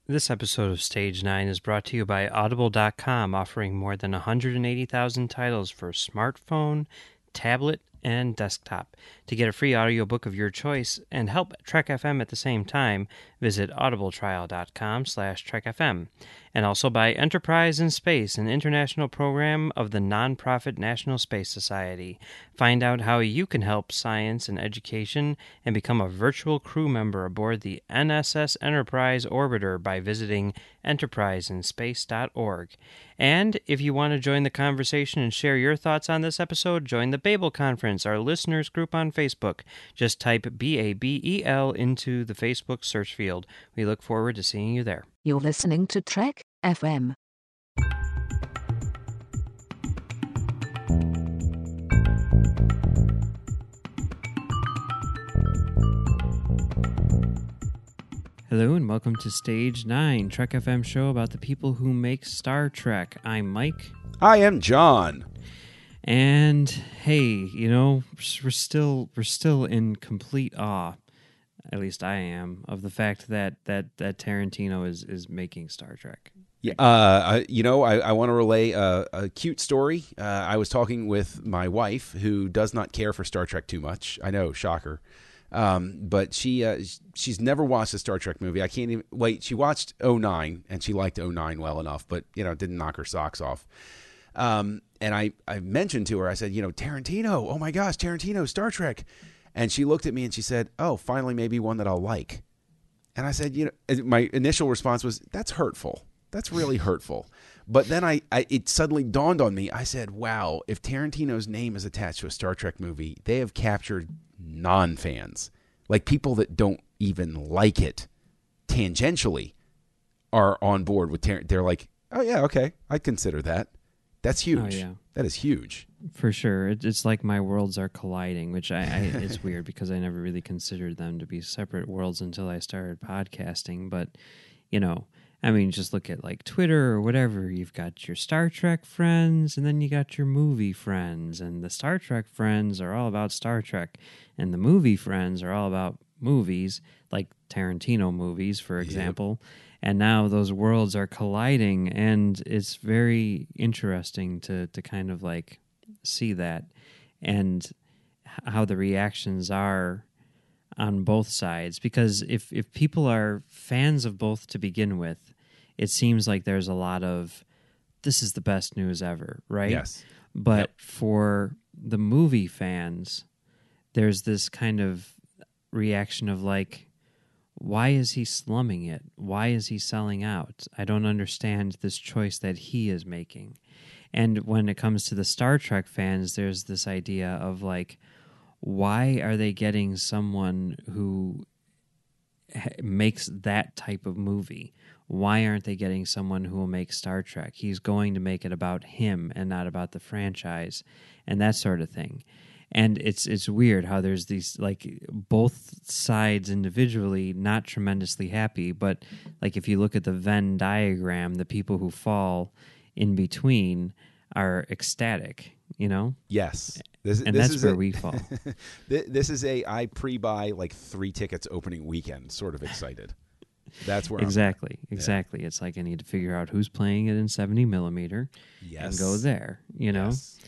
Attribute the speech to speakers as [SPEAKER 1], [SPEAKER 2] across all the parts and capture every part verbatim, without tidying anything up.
[SPEAKER 1] This episode of Stage nine is brought to you by Audible dot com, offering more than one hundred eighty thousand titles for smartphone, tablet, and desktop. To get a free audiobook of your choice and help Trek F M at the same time, visit audibletrial dot com slash Trek F M. And also by Enterprise in Space, an international program of the nonprofit National Space Society. Find out how you can help science and education and become a virtual crew member aboard the N S S Enterprise Orbiter by visiting enterprise in space dot org. And if you want to join the conversation and share your thoughts on this episode, join the Babel Conference, our listeners group on Facebook. Just type B A B E L into the Facebook search field. We look forward to seeing you there.
[SPEAKER 2] You're listening to Trek F M.
[SPEAKER 1] Hello and welcome to Stage nine, Trek F M show about the people who make Star Trek. I'm Mike.
[SPEAKER 3] I am John.
[SPEAKER 1] And hey, you know, we're still we're still in complete awe, at least I am, of the fact that that, that Tarantino is, is making Star Trek.
[SPEAKER 3] Yeah, uh, you know, I, I want to relay a, a cute story. Uh, I was talking with my wife, who does not care for Star Trek too much. I know, shocker. Um, but she uh, she's never watched a Star Trek movie. I can't even wait. She watched oh nine and she liked oh nine well enough, but you know, it didn't knock her socks off. Um, and I, I mentioned to her, I said, you know, Tarantino, oh my gosh, Tarantino, Star Trek. And she looked at me and she said, oh, finally, maybe one that I'll like. And I said, you know, my initial response was, that's hurtful. That's really hurtful. But then I, I it suddenly dawned on me. I said, wow, if Tarantino's name is attached to a Star Trek movie, they have captured non-fans, like people that don't even like it tangentially are on board with Tar- they're like, oh yeah, okay, I'd consider that. That's huge.
[SPEAKER 1] Oh, yeah.
[SPEAKER 3] That is huge. For
[SPEAKER 1] sure. It, it's like my worlds are colliding, which I, I it's weird because I never really considered them to be separate worlds until I started podcasting. But, you know, I mean, just look at like Twitter or whatever. You've got your Star Trek friends, and then you got your movie friends. And the Star Trek friends are all about Star Trek. And the movie friends are all about movies, like Tarantino movies, for example. Yep. And now those worlds are colliding, and it's very interesting to, to kind of like see that and how the reactions are on both sides. Because if, if people are fans of both to begin with, it seems like there's a lot of, this is the best news ever, right?
[SPEAKER 3] Yes.
[SPEAKER 1] But
[SPEAKER 3] yep.
[SPEAKER 1] for the movie fans, there's this kind of reaction of like, why is he slumming it? Why is he selling out? I don't understand this choice that he is making. And when it comes to the Star Trek fans, there's this idea of like, why are they getting someone who ha- makes that type of movie? Why aren't they getting someone who will make Star Trek? He's going to make it about him and not about the franchise and that sort of thing. And it's it's weird how there's these, like, both sides individually not tremendously happy, but, like, if you look at the Venn diagram, the people who fall in between are ecstatic, you know?
[SPEAKER 3] Yes. This,
[SPEAKER 1] and
[SPEAKER 3] this
[SPEAKER 1] that's
[SPEAKER 3] is
[SPEAKER 1] where
[SPEAKER 3] a,
[SPEAKER 1] we fall.
[SPEAKER 3] This is a, I pre-buy, like, three tickets opening weekend sort of excited. That's where
[SPEAKER 1] Exactly,
[SPEAKER 3] I'm
[SPEAKER 1] exactly. Yeah. It's like I need to figure out who's playing it in seventy millimeter
[SPEAKER 3] yes.
[SPEAKER 1] and go there, you know?
[SPEAKER 3] Yes.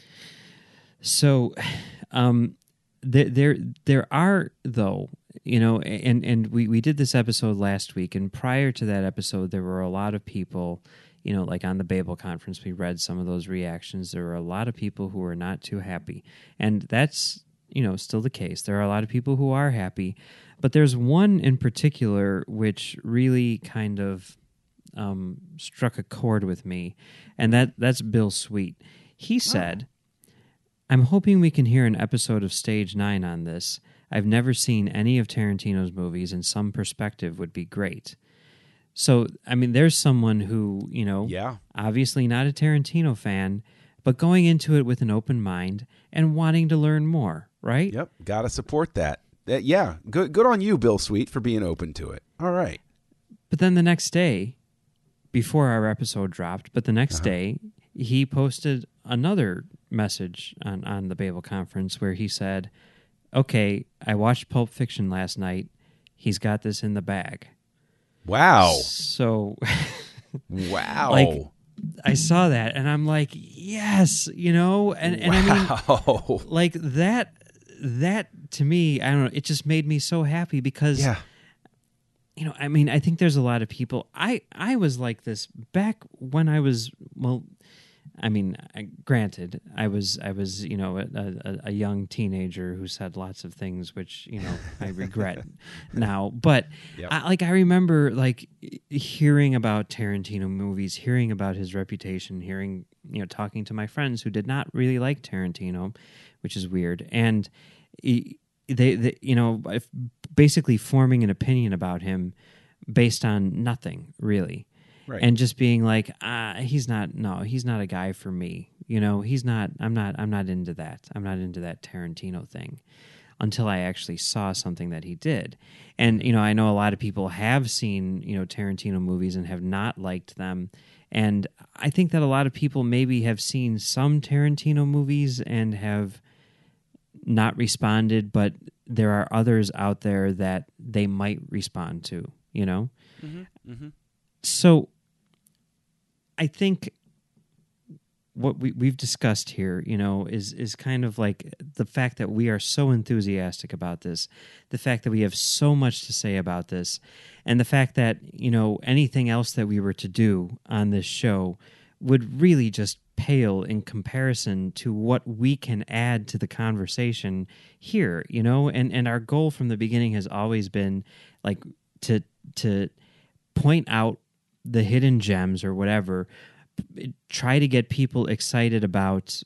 [SPEAKER 1] So, um, there, there, there are though, you know, and, and we, we did this episode last week, and prior to that episode, there were a lot of people, you know, like on the Babel conference, we read some of those reactions. There were a lot of people who were not too happy, and that's, you know, still the case. There are a lot of people who are happy, but there's one in particular which really kind of um, struck a chord with me, and that that's Bill Sweet. He said, oh. I'm hoping we can hear an episode of Stage nine on this. I've never seen any of Tarantino's movies, and some perspective would be great. So, I mean, there's someone who, you know,
[SPEAKER 3] yeah.
[SPEAKER 1] obviously not a Tarantino fan, but going into it with an open mind and wanting to learn more, right?
[SPEAKER 3] Yep, got to support that. that. Yeah, good good on you, Bill Sweet, for being open to it. All right.
[SPEAKER 1] But then the next day, before our episode dropped, but the next uh-huh. day, he posted another message on, on the Babel conference where he said, okay, I watched Pulp Fiction last night. He's got this in the bag.
[SPEAKER 3] Wow.
[SPEAKER 1] So,
[SPEAKER 3] Wow.
[SPEAKER 1] like, I saw that and I'm like, yes, you know, and, and
[SPEAKER 3] wow.
[SPEAKER 1] I mean, like that, that to me, I don't know, it just made me so happy because,
[SPEAKER 3] Yeah.
[SPEAKER 1] you know, I mean, I think there's a lot of people, I, I was like this back when I was, well, I mean, I, granted, I was, I was, you know, a, a, a young teenager who said lots of things which, you know, I regret now. But
[SPEAKER 3] Yep.
[SPEAKER 1] I, like, I remember like hearing about Tarantino movies, hearing about his reputation, hearing, you know, talking to my friends who did not really like Tarantino, which is weird, and he, they, they, you know, basically forming an opinion about him based on nothing really.
[SPEAKER 3] Right.
[SPEAKER 1] And just being like, ah, he's not, no, he's not a guy for me. You know, he's not, I'm not, I'm not into that. I'm not into that Tarantino thing until I actually saw something that he did. And, you know, I know a lot of people have seen, you know, Tarantino movies and have not liked them. And I think that a lot of people maybe have seen some Tarantino movies and have not responded, but there are others out there that they might respond to, you know?
[SPEAKER 3] Mm-hmm. Mm-hmm.
[SPEAKER 1] So I think what we, we've discussed here, you know, is is kind of like the fact that we are so enthusiastic about this, the fact that we have so much to say about this, and the fact that, you know, anything else that we were to do on this show would really just pale in comparison to what we can add to the conversation here, you know, and, and our goal from the beginning has always been like to to point out the hidden gems or whatever, try to get people excited about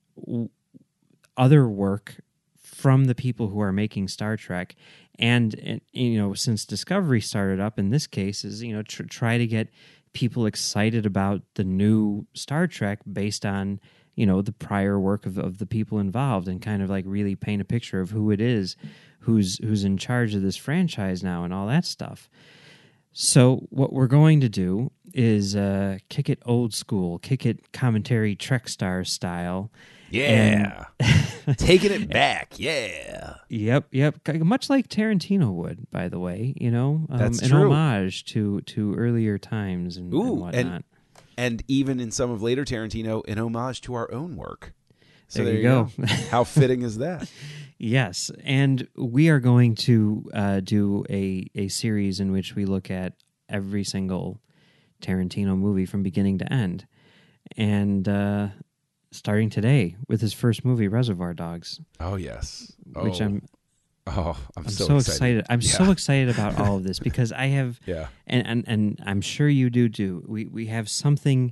[SPEAKER 1] other work from the people who are making Star Trek. And, and you know, since Discovery started up in this case is, you know, tr- try to get people excited about the new Star Trek based on, you know, the prior work of, of the people involved and kind of like really paint a picture of who it is who's who's in charge of this franchise now and all that stuff. So what we're going to do is uh, kick it old school, kick it commentary Trek Star style.
[SPEAKER 3] Yeah. Taking it back. Yeah.
[SPEAKER 1] Yep, yep. Much like Tarantino would, by the way, you know, um,
[SPEAKER 3] That's
[SPEAKER 1] an
[SPEAKER 3] true.
[SPEAKER 1] homage to, to earlier times and,
[SPEAKER 3] Ooh,
[SPEAKER 1] and whatnot.
[SPEAKER 3] And, and even in some of later Tarantino, an homage to our own work. So
[SPEAKER 1] there,
[SPEAKER 3] there
[SPEAKER 1] you go.
[SPEAKER 3] go. How fitting is that?
[SPEAKER 1] Yes, and we are going to uh, do a, a series in which we look at every single Tarantino movie from beginning to end. And uh, starting today with his first movie, Reservoir Dogs.
[SPEAKER 3] Oh, yes. Oh.
[SPEAKER 1] Which I'm
[SPEAKER 3] Oh, I'm,
[SPEAKER 1] I'm
[SPEAKER 3] so,
[SPEAKER 1] so,
[SPEAKER 3] excited.
[SPEAKER 1] excited. I'm
[SPEAKER 3] Yeah.
[SPEAKER 1] so excited about all of this because I have,
[SPEAKER 3] Yeah.
[SPEAKER 1] and, and and I'm sure you do too. We we have something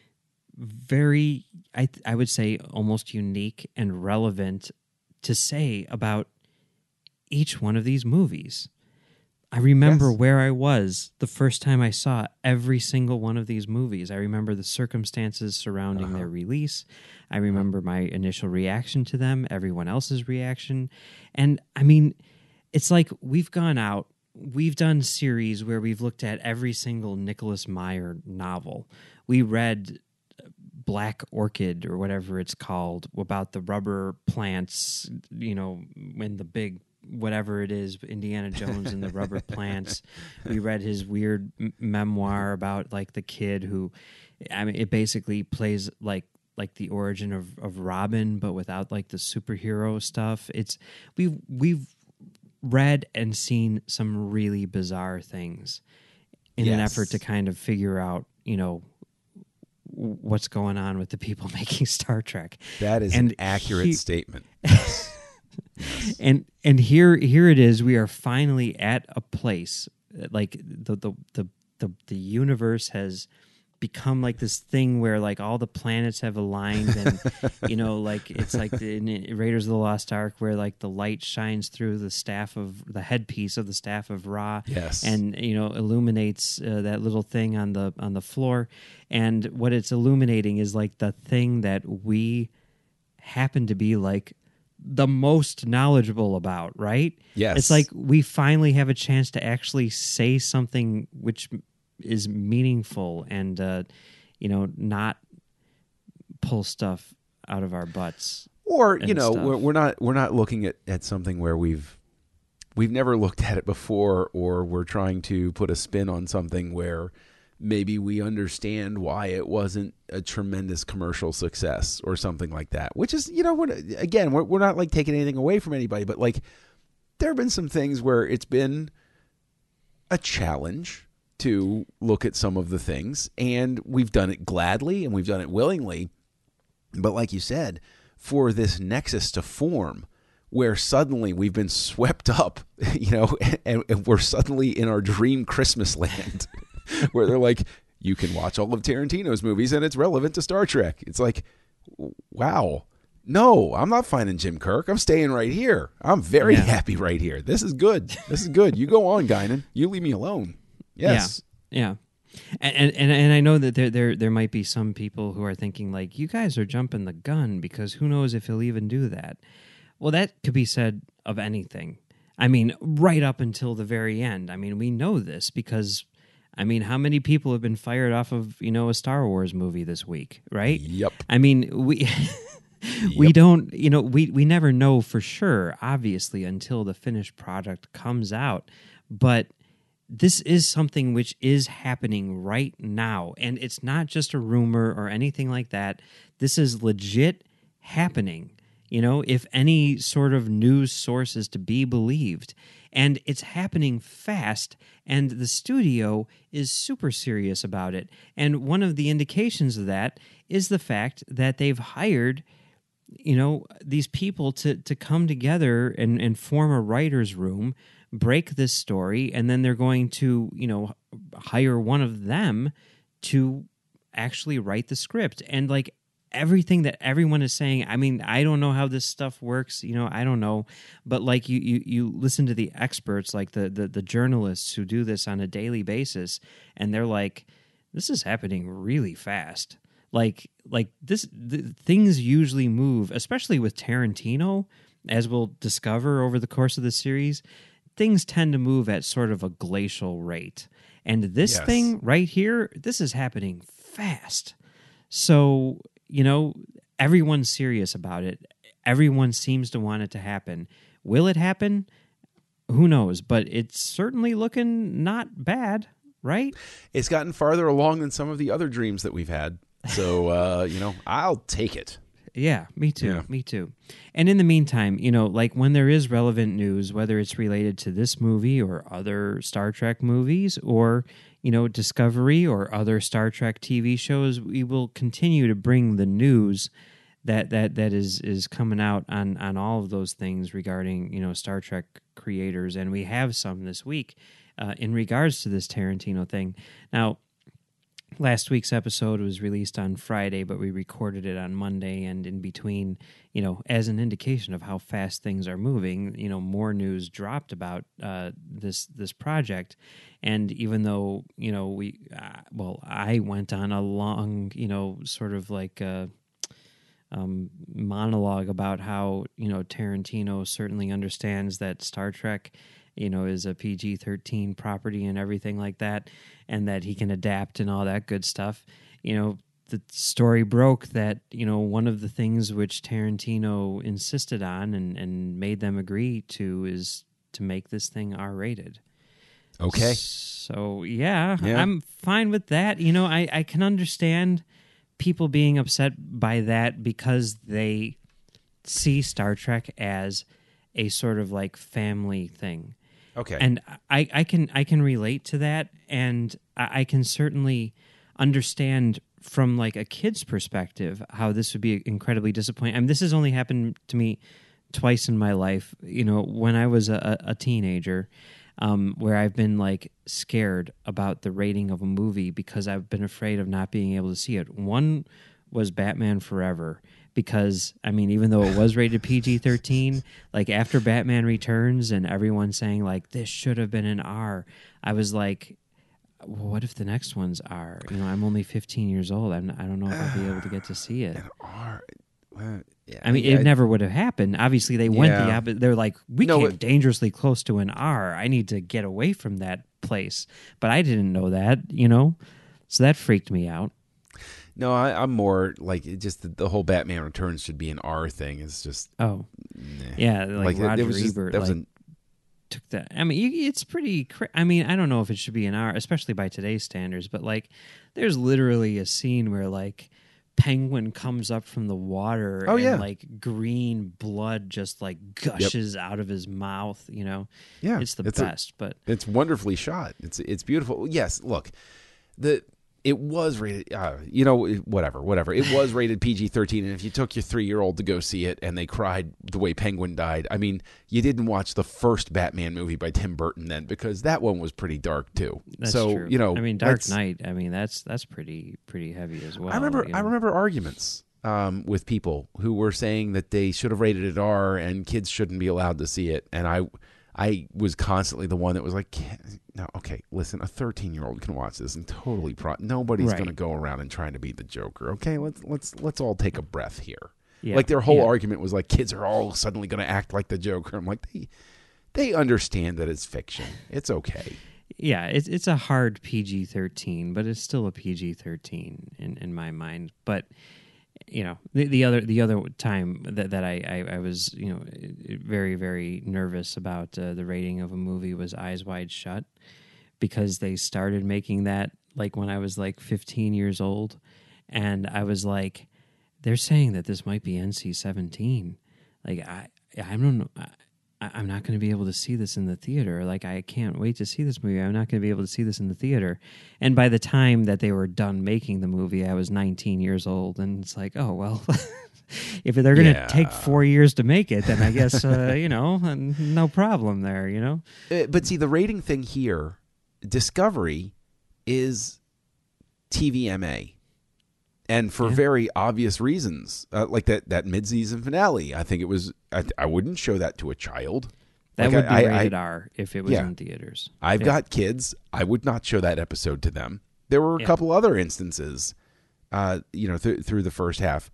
[SPEAKER 1] very, I I would say, almost unique and relevant to say about each one of these movies. I remember
[SPEAKER 3] Yes.
[SPEAKER 1] where I was the first time I saw every single one of these movies. I remember the circumstances surrounding
[SPEAKER 3] Uh-huh.
[SPEAKER 1] their release. I remember my initial reaction to them, everyone else's reaction. And I mean, it's like we've gone out, we've done series where we've looked at every single Nicholas Meyer novel. We read Black Orchid or whatever it's called about the rubber plants, you know, when the big whatever it is, Indiana Jones and the rubber plants. We read his weird m- memoir about like the kid who, I mean, it basically plays like like the origin of, of Robin, but without like the superhero stuff. It's we've we've read and seen some really bizarre things in an
[SPEAKER 3] Yes.
[SPEAKER 1] effort to kind of figure out, you know, what's going on with the people making Star Trek.
[SPEAKER 3] That is
[SPEAKER 1] And
[SPEAKER 3] an accurate
[SPEAKER 1] he-
[SPEAKER 3] statement.
[SPEAKER 1] And and here here it is. We are finally at a place like the the the the, the universe has become like this thing where like all the planets have aligned and you know like it's like the, in Raiders of the Lost Ark where like the light shines through the staff of the headpiece of the staff of Ra.
[SPEAKER 3] Yes.
[SPEAKER 1] And you know illuminates uh, that little thing on the on the floor, and what it's illuminating is like the thing that we happen to be like the most knowledgeable about, right?
[SPEAKER 3] Yes.
[SPEAKER 1] It's like we finally have a chance to actually say something which is meaningful and, uh, you know, not pull stuff out of our butts.
[SPEAKER 3] Or,
[SPEAKER 1] and
[SPEAKER 3] you know,
[SPEAKER 1] stuff.
[SPEAKER 3] we're, we're not we're not looking at, at something where we've we've never looked at it before, or we're trying to put a spin on something where maybe we understand why it wasn't a tremendous commercial success or something like that, which is, you know, we're, again, we're, we're not like taking anything away from anybody, but like there have been some things where it's been a challenge to look at some of the things, and we've done it gladly and we've done it willingly. But like you said, for this nexus to form where suddenly we've been swept up, you know, and, and we're suddenly in our dream Christmas land where they're like, you can watch all of Tarantino's movies and it's relevant to Star Trek. It's like, wow. No, I'm not finding Jim Kirk. I'm staying right here. I'm very
[SPEAKER 1] yeah.
[SPEAKER 3] happy right here. This is good. This is good. You go on, Guinan. You leave me alone. Yes.
[SPEAKER 1] Yeah. Yeah. And, and and I know that there there there might be some people who are thinking like, you guys are jumping the gun because who knows if he'll even do that. Well, that could be said of anything. I mean, right up until the very end. I mean, we know this because, I mean, how many people have been fired off of, you know, a Star Wars movie this week, right?
[SPEAKER 3] Yep.
[SPEAKER 1] I mean, we we
[SPEAKER 3] Yep.
[SPEAKER 1] don't, you know, we we never know for sure, obviously, until the finished product comes out. But this is something which is happening right now, and it's not just a rumor or anything like that. This is legit happening. You know, if any sort of news source is to be believed. And it's happening fast, and the studio is super serious about it. And one of the indications of that is the fact that they've hired, you know, these people to, to come together and, and form a writer's room, break this story, and then they're going to, you know, hire one of them to actually write the script. And, like, everything that everyone is saying, I mean, I don't know how this stuff works, you know, I don't know, but like you you, you listen to the experts, like the, the the journalists who do this on a daily basis, and they're like, this is happening really fast. Like like this, the, things usually move, especially with Tarantino, as we'll discover over the course of the series. Things tend to move at sort of a glacial rate, and this
[SPEAKER 3] Yes.
[SPEAKER 1] thing right here, this is happening fast. So, you know, everyone's serious about it. Everyone seems to want it to happen. Will it happen? Who knows? But it's certainly looking not bad, right?
[SPEAKER 3] It's gotten farther along than some of the other dreams that we've had. So, uh, you know, I'll take it.
[SPEAKER 1] Yeah, me too.
[SPEAKER 3] Yeah.
[SPEAKER 1] Me too. And in the meantime, you know, like when there is relevant news, whether it's related to this movie or other Star Trek movies or, you know, Discovery or other Star Trek T V shows, we will continue to bring the news that that that is is coming out on on all of those things regarding, you know, Star Trek creators, and we have some this week uh, in regards to this Tarantino thing. Now, last week's episode was released on Friday, but we recorded it on Monday, and in between, you know, as an indication of how fast things are moving, you know, more news dropped about uh, this this project. And even though, you know, we, uh, well, I went on a long, you know, sort of like a um, monologue about how, you know, Tarantino certainly understands that Star Trek, you know, is a P G thirteen property and everything like that, and that he can adapt and all that good stuff. You know, the story broke that, you know, one of the things which Tarantino insisted on and, and made them agree to is to make this thing R-rated.
[SPEAKER 3] Okay.
[SPEAKER 1] So, yeah,
[SPEAKER 3] Yeah.
[SPEAKER 1] I'm fine with that. You know, I, I can understand people being upset by that because they see Star Trek as a sort of like family thing.
[SPEAKER 3] Okay.
[SPEAKER 1] And I, I can I can relate to that, and I, I can certainly understand from like a kid's perspective how this would be incredibly disappointing. I mean, this has only happened to me twice in my life. You know, when I was a, a teenager, um, where I've been like scared about the rating of a movie because I've been afraid of not being able to see it. One was Batman Forever. Because, I mean, even though it was rated P G thirteen, like after Batman Returns and everyone saying like, this should have been an R, I was like, well, what if the next one's R? You know, I'm only fifteen years old. I'm, I don't know if I'll be able to get to see it.
[SPEAKER 3] An R. Well, yeah,
[SPEAKER 1] I mean,
[SPEAKER 3] yeah,
[SPEAKER 1] it never would have happened. Obviously, they went the
[SPEAKER 3] Yeah.
[SPEAKER 1] opposite. They're like, we
[SPEAKER 3] No,
[SPEAKER 1] came
[SPEAKER 3] it-
[SPEAKER 1] dangerously close to an R. I need to get away from that place. But I didn't know that, you know? So that freaked me out.
[SPEAKER 3] No, I, I'm more like it just the, the whole Batman Returns should be an R thing. Is just
[SPEAKER 1] Oh,
[SPEAKER 3] nah.
[SPEAKER 1] yeah, like,
[SPEAKER 3] Like, it- it
[SPEAKER 1] Roger
[SPEAKER 3] was just-
[SPEAKER 1] Ebert.
[SPEAKER 3] that was
[SPEAKER 1] like,
[SPEAKER 3] an-
[SPEAKER 1] took that. I mean, you, it's pretty. Cra- I mean, I don't know if it should be an R, especially by today's standards. But like, there's literally a scene where like Penguin comes up from the water,
[SPEAKER 3] Oh,
[SPEAKER 1] and
[SPEAKER 3] yeah.
[SPEAKER 1] like green blood just like gushes out of his mouth. You know,
[SPEAKER 3] Yeah,
[SPEAKER 1] it's the
[SPEAKER 3] it's a-
[SPEAKER 1] best. but
[SPEAKER 3] It's wonderfully shot. It's it's beautiful. Yes, look, the it was rated. Uh, you know, whatever, whatever. It was rated P G thirteen, and if you took your three year old to go see it and they cried the way Penguin died, I mean, you didn't watch the first Batman movie by Tim Burton then, because that one was pretty dark too.
[SPEAKER 1] that's
[SPEAKER 3] so
[SPEAKER 1] true.
[SPEAKER 3] you know,
[SPEAKER 1] I mean, Dark
[SPEAKER 3] let's-
[SPEAKER 1] Knight. I mean, that's that's pretty pretty heavy as well.
[SPEAKER 3] I remember.
[SPEAKER 1] you
[SPEAKER 3] I
[SPEAKER 1] know?
[SPEAKER 3] remember arguments um, with people who were saying that they should have rated it R and kids shouldn't be allowed to see it. And I, I was constantly the one that was like, "No, okay, listen, a thirteen-year-old can watch this and totally pro. Nobody's
[SPEAKER 1] Right.
[SPEAKER 3] going to go around and trying to be the Joker. Okay, let's let's let's all take a breath here."
[SPEAKER 1] Yeah,
[SPEAKER 3] Like their whole
[SPEAKER 1] yeah.
[SPEAKER 3] argument was like, kids are all suddenly going to act like the Joker. I'm like, they they understand that it's fiction. It's okay.
[SPEAKER 1] Yeah, it's it's a hard P G thirteen, but it's still a P G thirteen in, in my mind. But you know, the, the other the other time that that I, I, I was you know very very nervous about uh, the rating of a movie was Eyes Wide Shut, because they started making that like when I was like fifteen years old, and I was like, they're saying that this might be N C seventeen. Like I I don't know. I, I'm not going to be able to see this in the theater. Like, I can't wait to see this movie. I'm not going to be able to see this in the theater. And by the time that they were done making the movie, I was nineteen years old. And it's like, oh, well, if they're going to
[SPEAKER 3] Yeah.
[SPEAKER 1] take four years to make it, then I guess, uh, you know, no problem there, you know?
[SPEAKER 3] Uh, but see, the rating thing here, Discovery is T V M A. And for
[SPEAKER 1] Yeah.
[SPEAKER 3] very obvious reasons, uh, like that, that mid-season finale, I think it was. I, I wouldn't show that to a child.
[SPEAKER 1] That
[SPEAKER 3] Like,
[SPEAKER 1] would be
[SPEAKER 3] I- I-
[SPEAKER 1] rated R if it was
[SPEAKER 3] Yeah.
[SPEAKER 1] in theaters.
[SPEAKER 3] I've
[SPEAKER 1] Yeah.
[SPEAKER 3] got kids. I would not show that episode to them. There were a
[SPEAKER 1] Yeah.
[SPEAKER 3] couple other instances, uh, you know, th- through the first half.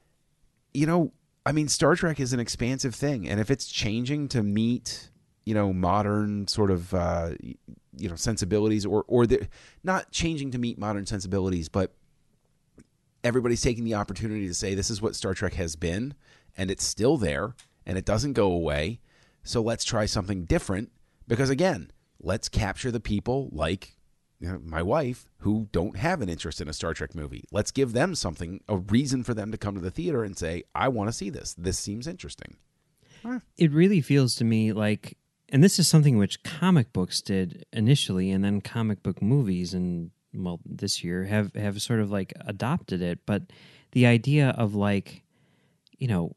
[SPEAKER 3] You know, I mean, Star Trek is an expansive thing, and if it's changing to meet, you know, modern sort of, uh, you know, sensibilities, or or the, not changing to meet modern sensibilities, but everybody's taking the opportunity to say this is what Star Trek has been, and it's still there, and it doesn't go away. So let's try something different, because again, let's capture the people like, you know, my wife who don't have an interest in a Star Trek movie. Let's give them something, a reason for them to come to the theater and say, I want to see this. This seems interesting.
[SPEAKER 1] It really feels to me like, and this is something which comic books did initially, and then comic book movies and well this year have have sort of like adopted it. But the idea of like, you know,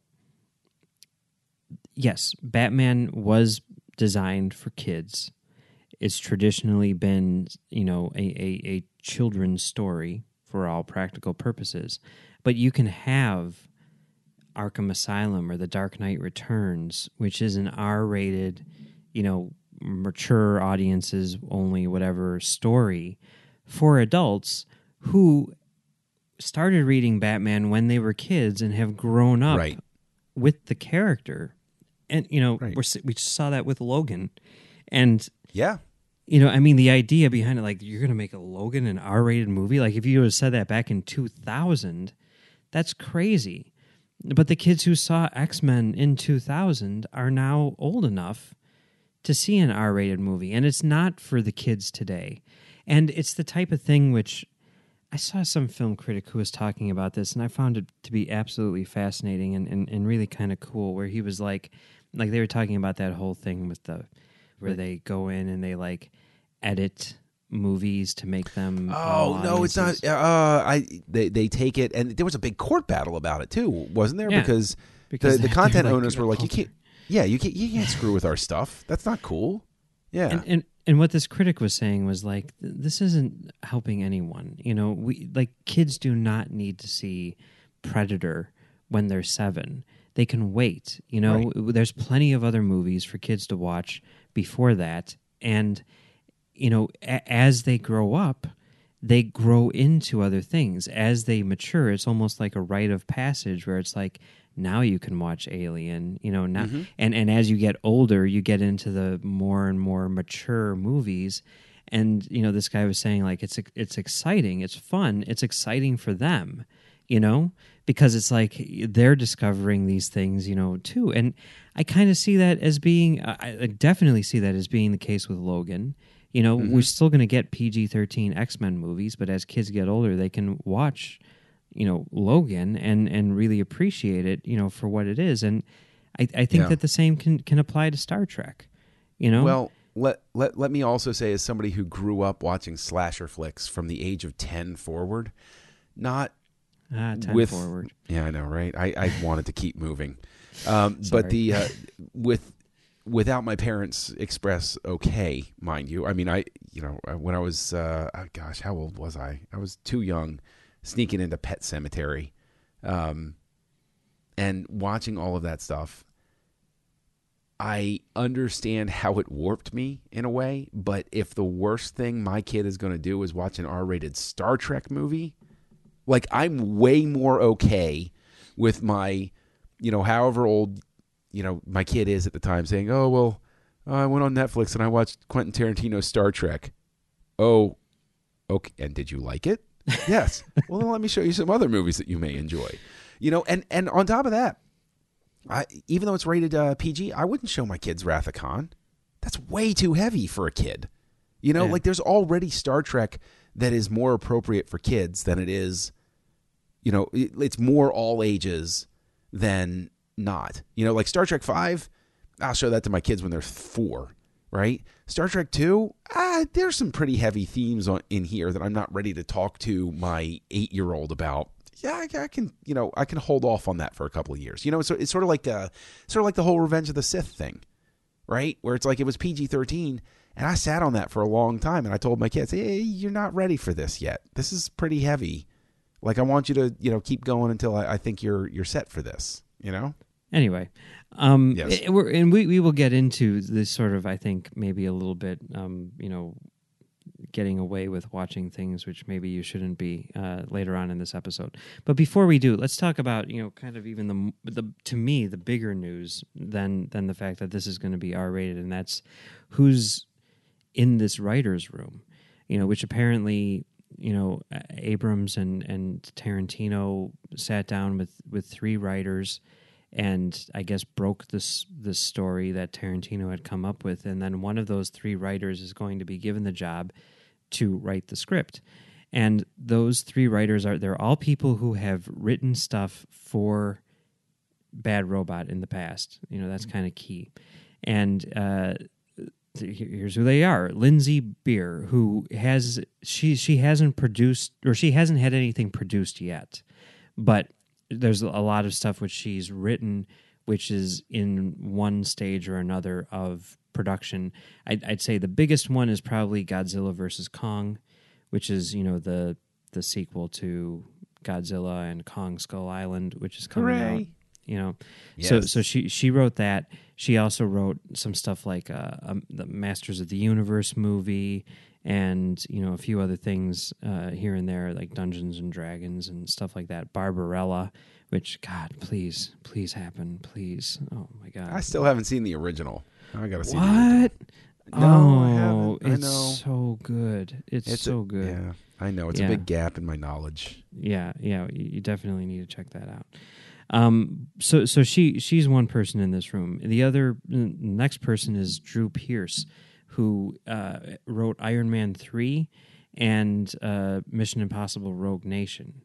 [SPEAKER 1] yes, Batman was designed for kids. It's traditionally been, you know, a, a, a children's story for all practical purposes. But you can have Arkham Asylum or The Dark Knight Returns, which is an R-rated, you know, mature audiences only, whatever story for adults who started reading Batman when they were kids and have grown up
[SPEAKER 3] Right.
[SPEAKER 1] with the character. And, you know,
[SPEAKER 3] Right.
[SPEAKER 1] we're, we just saw that with Logan. And,
[SPEAKER 3] Yeah.
[SPEAKER 1] you know, I mean, the idea behind it, like, you're going to make a Logan an R-rated movie? Like, if you would have said that back in two thousand, that's crazy. But the kids who saw X-Men in two thousand are now old enough to see an R-rated movie, and it's not for the kids today. And it's the type of thing which I saw some film critic who was talking about this, and I found it to be absolutely fascinating and, and, and really kind of cool, where he was like, like they were talking about that whole thing with the, where
[SPEAKER 3] Right.
[SPEAKER 1] they go in and they like edit movies to make them.
[SPEAKER 3] Oh
[SPEAKER 1] all
[SPEAKER 3] no, it's not.
[SPEAKER 1] audiences.
[SPEAKER 3] Uh, I they they take it, and there was a big court battle about it too, wasn't there?
[SPEAKER 1] Yeah,
[SPEAKER 3] because
[SPEAKER 1] because
[SPEAKER 3] the, the
[SPEAKER 1] they're
[SPEAKER 3] content
[SPEAKER 1] like,
[SPEAKER 3] owners were like, you
[SPEAKER 1] culture.
[SPEAKER 3] can't. Yeah, you can't. You can't screw with our stuff. That's not cool. Yeah.
[SPEAKER 1] And, and and what this critic was saying was like, th- this isn't helping anyone. You know, we like kids do not need to see Predator when they're seven. They can wait. You know, there's plenty of other movies for kids to watch before that. And, you know, a- as they grow up, they grow into other things. As they mature, it's almost like a rite of passage where it's like, now you can watch Alien, you know, now,
[SPEAKER 3] Mm-hmm.
[SPEAKER 1] and, and as you get older, you get into the more and more mature movies. And, you know, this guy was saying like, it's, it's exciting. It's fun. It's exciting for them. you know, because it's like they're discovering these things, you know, too. And I kind of see that as being, I I definitely see that as being the case with Logan. You know,
[SPEAKER 3] Mhm.
[SPEAKER 1] we're still going to get P G thirteen X-Men movies, but as kids get older, they can watch, you know, Logan and, and really appreciate it, you know, for what it is. And I, I think
[SPEAKER 3] Yeah.
[SPEAKER 1] that the same can, can apply to Star Trek, you know?
[SPEAKER 3] Well, let, let let me also say, as somebody who grew up watching slasher flicks from the age of ten forward, not
[SPEAKER 1] ah, ten
[SPEAKER 3] with
[SPEAKER 1] forward.
[SPEAKER 3] Yeah, I know, right? I, I wanted to keep moving, um,
[SPEAKER 1] Sorry.
[SPEAKER 3] but the uh, with without my parents' express okay, mind you. I mean, I you know when I was uh, oh gosh, how old was I? I was too young, sneaking into Pet Cemetery, um, and watching all of that stuff. I understand how it warped me in a way, but if the worst thing my kid is going to do is watch an R-rated Star Trek movie, like I'm way more okay with my, you know, however old, you know, my kid is at the time saying, oh, well, I went on Netflix and I watched Quentin Tarantino's Star Trek. Oh, okay. And did you like it? Yes. Well, then let me show you some other movies that you may enjoy. You know, and, and on top of that, I, even though it's rated uh, P G, I wouldn't show my kids Wrath of Khan. That's way too heavy for a kid. You know,
[SPEAKER 1] Yeah.
[SPEAKER 3] like there's already Star Trek that is more appropriate for kids than it is, you know, it, it's more all ages than not. You know, like Star Trek five, I'll show that to my kids when they're four, right? Star Trek two, ah, there's some pretty heavy themes on, in here that I'm not ready to talk to my eight-year-old about. Yeah, I, I can, you know, I can hold off on that for a couple of years. You know, so it's sort of like uh, sort of like the whole Revenge of the Sith thing, right? Where it's like it was P G thirteen, and I sat on that for a long time, and I told my kids, "Hey, you're not ready for this yet. This is pretty heavy. Like, I want you to, you know, keep going until I, I think you're you're set for this." You know.
[SPEAKER 1] Anyway, um,
[SPEAKER 3] Yes.
[SPEAKER 1] it- we're, and we, we will get into this sort of, I think, maybe a little bit, um, you know, getting away with watching things which maybe you shouldn't be uh, later on in this episode. But before we do, let's talk about, you know, kind of even the the to me the bigger news than than the fact that this is going to be R rated, and that's who's in this writer's room, you know, which apparently, you know, Abrams and and Tarantino sat down with with three writers and I guess broke this this story that Tarantino had come up with, and then one of those three writers is going to be given the job to write the script. And those three writers are they're all people who have written stuff for Bad Robot in the past. You know, that's kind of key. And uh, here's who they are: Lindsay Beer, who has she she hasn't produced or she hasn't had anything produced yet, but there's a lot of stuff which she's written, which is in one stage or another of production. I'd, I'd say the biggest one is probably Godzilla versus Kong, which is, you know, the the sequel to Godzilla and Kong Skull Island, which is coming
[SPEAKER 3] Hooray.
[SPEAKER 1] out. You know,
[SPEAKER 3] Yes.
[SPEAKER 1] so so she she wrote that. She also wrote some stuff like uh, um, the Masters of the Universe movie, and you know a few other things uh, here and there, like Dungeons and Dragons and stuff like that. Barbarella, which God, please, please happen, please. Oh my God,
[SPEAKER 3] I still haven't seen the original. I gotta see. The
[SPEAKER 1] what?
[SPEAKER 3] original. No,
[SPEAKER 1] oh,
[SPEAKER 3] I haven't. I
[SPEAKER 1] it's
[SPEAKER 3] know.
[SPEAKER 1] so good. It's,
[SPEAKER 3] It's
[SPEAKER 1] so
[SPEAKER 3] a,
[SPEAKER 1] good.
[SPEAKER 3] Yeah, I know. It's
[SPEAKER 1] Yeah.
[SPEAKER 3] a big gap in my knowledge.
[SPEAKER 1] Yeah, yeah, you you definitely need to check that out. Um, so, so she she's one person in this room. The other the next person is Drew Pearce, who uh, wrote Iron Man three and uh, Mission Impossible: Rogue Nation.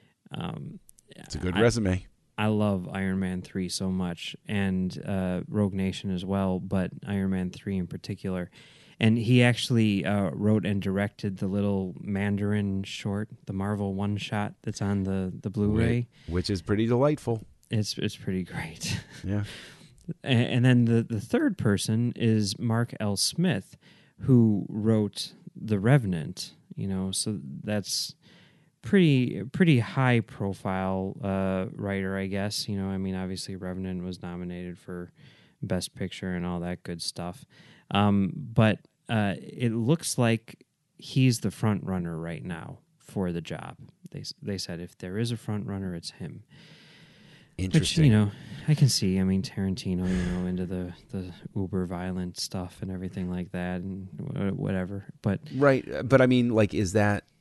[SPEAKER 1] Um,
[SPEAKER 3] It's a good
[SPEAKER 1] I-
[SPEAKER 3] resume.
[SPEAKER 1] I love Iron Man three so much, and uh, Rogue Nation as well, but Iron Man three in particular. And he actually uh, wrote and directed the little Mandarin short, the Marvel one shot that's on the, the Blu-ray.
[SPEAKER 3] Which is pretty delightful.
[SPEAKER 1] It's it's pretty great.
[SPEAKER 3] Yeah.
[SPEAKER 1] And, and then the, the third person is Mark L. Smith, who wrote The Revenant. You know, so that's pretty pretty high profile uh, writer, I guess. You know, I mean, obviously Revenant was nominated for Best Picture and all that good stuff. Um, but uh, it looks like he's the front runner right now for the job. They they said if there is a front runner, it's him.
[SPEAKER 3] Interesting.
[SPEAKER 1] Which, you know, I can see. I mean, Tarantino, you know, into the, the uber violent stuff and everything like that and wh- whatever. But
[SPEAKER 3] Right, but I mean, like, is that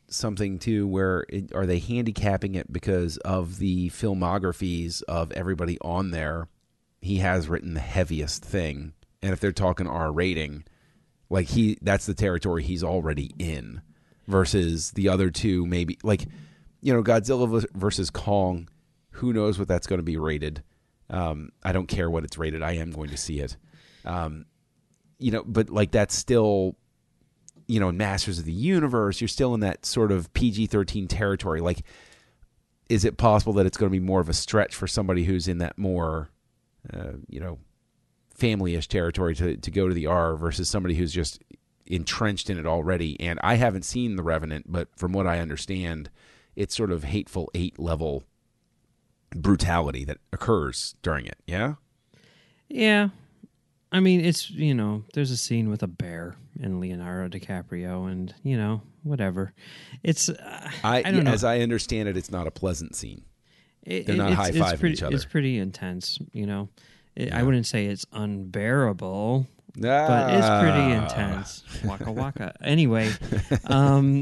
[SPEAKER 3] something too where it, are they handicapping it because of the filmographies of everybody on there? He has written the heaviest thing, and if they're talking R rating, like he that's the territory he's already in, versus the other two maybe like, you know, Godzilla versus Kong. Who knows what that's going to be rated? Um, I don't care what it's rated. I am going to see it. Um, you know, but like that's still. You know, in Masters of the Universe, you're still in that sort of P G thirteen territory. Like, is it possible that it's going to be more of a stretch for somebody who's in that more, uh, you know, family-ish territory to, to go to the R versus somebody who's just entrenched in it already? And I haven't seen The Revenant, but from what I understand, it's sort of Hateful Eight level brutality that occurs during it. Yeah?
[SPEAKER 1] Yeah. I mean, it's, you know, there's a scene with a bear and Leonardo DiCaprio and, you know, whatever. It's, uh,
[SPEAKER 3] I,
[SPEAKER 1] I don't know.
[SPEAKER 3] As I understand it, it's not a pleasant scene.
[SPEAKER 1] It,
[SPEAKER 3] They're not
[SPEAKER 1] it's,
[SPEAKER 3] high-fiving
[SPEAKER 1] it's pretty,
[SPEAKER 3] each other.
[SPEAKER 1] It's pretty intense, you know. It,
[SPEAKER 3] Yeah.
[SPEAKER 1] I wouldn't say it's unbearable,
[SPEAKER 3] Ah.
[SPEAKER 1] but it's pretty intense. Waka waka. Anyway, um,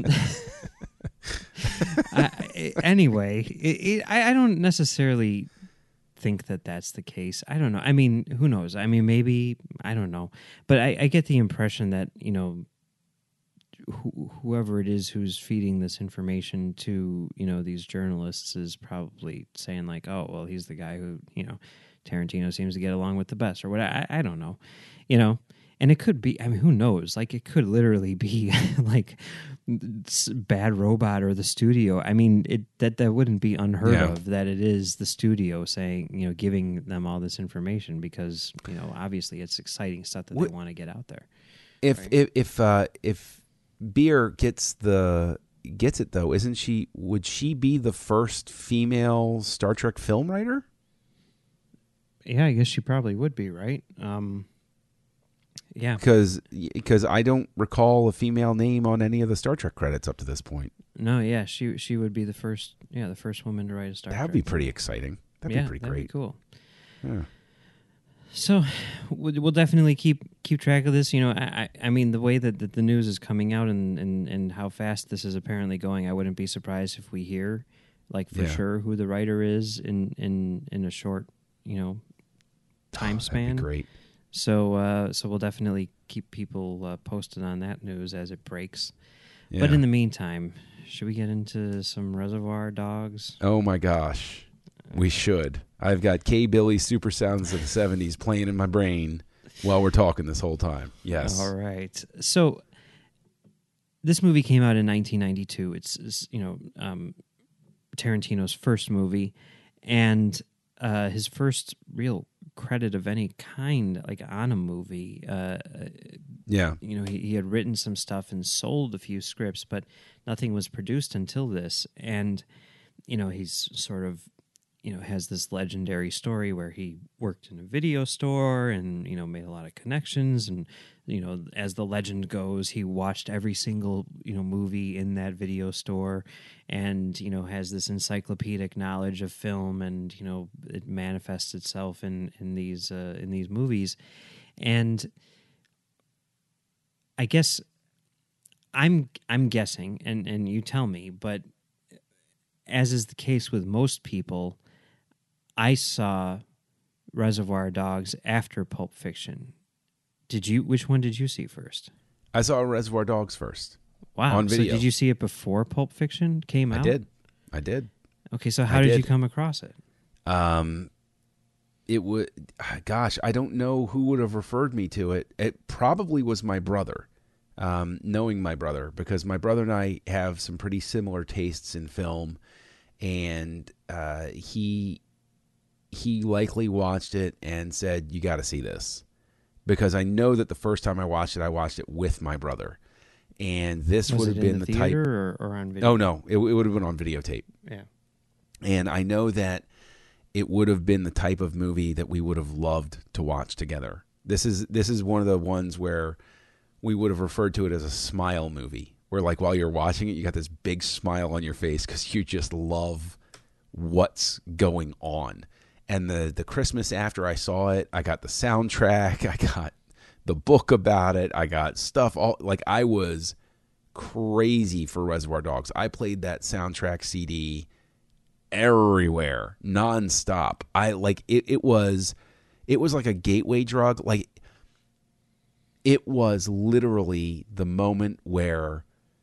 [SPEAKER 1] I, anyway, it, it, I, I don't necessarily think that that's the case. I don't know. I mean, who knows? I mean, maybe, I don't know. But I, I get the impression that, you know, wh- whoever it is who's feeding this information to, you know, these journalists is probably saying like, oh, well, he's the guy who, you know, Tarantino seems to get along with the best or what. I, I don't know, you know, and it could be, I mean, who knows? Like, it could literally be like Bad Robot or the studio. I mean, it that, that wouldn't be unheard
[SPEAKER 3] Yeah.
[SPEAKER 1] of that it is the studio saying, you know, giving them all this information because, you know, obviously it's exciting stuff that
[SPEAKER 3] What-
[SPEAKER 1] they want to get out there.
[SPEAKER 3] If
[SPEAKER 1] Right.
[SPEAKER 3] if if uh, if Beer gets the gets it though, isn't she? Would she be the first female Star Trek film writer?
[SPEAKER 1] Yeah, I guess she probably would be, right? Um, yeah.
[SPEAKER 3] Because because I don't recall a female name on any of the Star Trek credits up to this point.
[SPEAKER 1] No, yeah, she she would be the first, yeah, the first woman to write a Star
[SPEAKER 3] That'd
[SPEAKER 1] Trek.
[SPEAKER 3] be pretty exciting. That'd
[SPEAKER 1] yeah,
[SPEAKER 3] be pretty
[SPEAKER 1] that'd
[SPEAKER 3] great.
[SPEAKER 1] Be cool.
[SPEAKER 3] Yeah.
[SPEAKER 1] So we'll we'll definitely keep keep track of this. You know, I I I mean, the way that, that the news is coming out and, and, and how fast this is apparently going, I wouldn't be surprised if we hear, like for
[SPEAKER 3] Yeah.
[SPEAKER 1] sure, who the writer is in in, in a short, you know, time
[SPEAKER 3] Oh,
[SPEAKER 1] span.
[SPEAKER 3] that'd be great.
[SPEAKER 1] So uh, so we'll definitely keep people uh, posted on that news as it breaks.
[SPEAKER 3] Yeah.
[SPEAKER 1] But in the meantime, should we get into some Reservoir Dogs?
[SPEAKER 3] Oh my gosh, we should. I've got K. Billy Super Sounds of the seventies playing in my brain while we're talking this whole time. Yes.
[SPEAKER 1] All right. So this movie came out in nineteen ninety-two. It's, it's you know um, Tarantino's first movie, and uh, his first real credit of any kind, like on a movie. Uh,
[SPEAKER 3] Yeah.
[SPEAKER 1] you know, he, he had written some stuff and sold a few scripts, but nothing was produced until this. And you know, he's sort of, you know, has this legendary story where he worked in a video store and, you know, made a lot of connections. And, you know, as the legend goes, he watched every single, you know, movie in that video store and, you know, has this encyclopedic knowledge of film and, you know, it manifests itself in, in these, uh, in these movies. And I guess I'm, I'm guessing, and, and you tell me, but as is the case with most people, I saw Reservoir Dogs after Pulp Fiction. Did you? Which one did you see first?
[SPEAKER 3] I saw Reservoir Dogs first.
[SPEAKER 1] Wow.
[SPEAKER 3] On video.
[SPEAKER 1] So did you see it before Pulp Fiction came out?
[SPEAKER 3] I did. I did.
[SPEAKER 1] Okay, so how
[SPEAKER 3] I
[SPEAKER 1] did,
[SPEAKER 3] did.
[SPEAKER 1] you come across it?
[SPEAKER 3] Um, it would, gosh, I don't know who would have referred me to it. It probably was my brother, um, knowing my brother, because my brother and I have some pretty similar tastes in film, and uh, he he likely watched it and said, "You got to see this," because I know that the first time I watched it, I watched it with my brother, and this
[SPEAKER 1] Was
[SPEAKER 3] would
[SPEAKER 1] it
[SPEAKER 3] have
[SPEAKER 1] in
[SPEAKER 3] been
[SPEAKER 1] the
[SPEAKER 3] the,
[SPEAKER 1] theater
[SPEAKER 3] type.
[SPEAKER 1] or, or on video?
[SPEAKER 3] Oh no, it, it would have been on videotape.
[SPEAKER 1] Yeah.
[SPEAKER 3] And I know that it would have been the type of movie that we would have loved to watch together. This is this is one of the ones where we would have referred to it as a smile movie, where like while you're watching it, you got this big smile on your face because you just love what's going on. And the the Christmas after I saw it, I got the soundtrack, I got the book about it, I got stuff all like I was crazy for Reservoir Dogs. I played that soundtrack C D everywhere, nonstop. I like it. It was, it was like a gateway drug. Like it was literally the moment where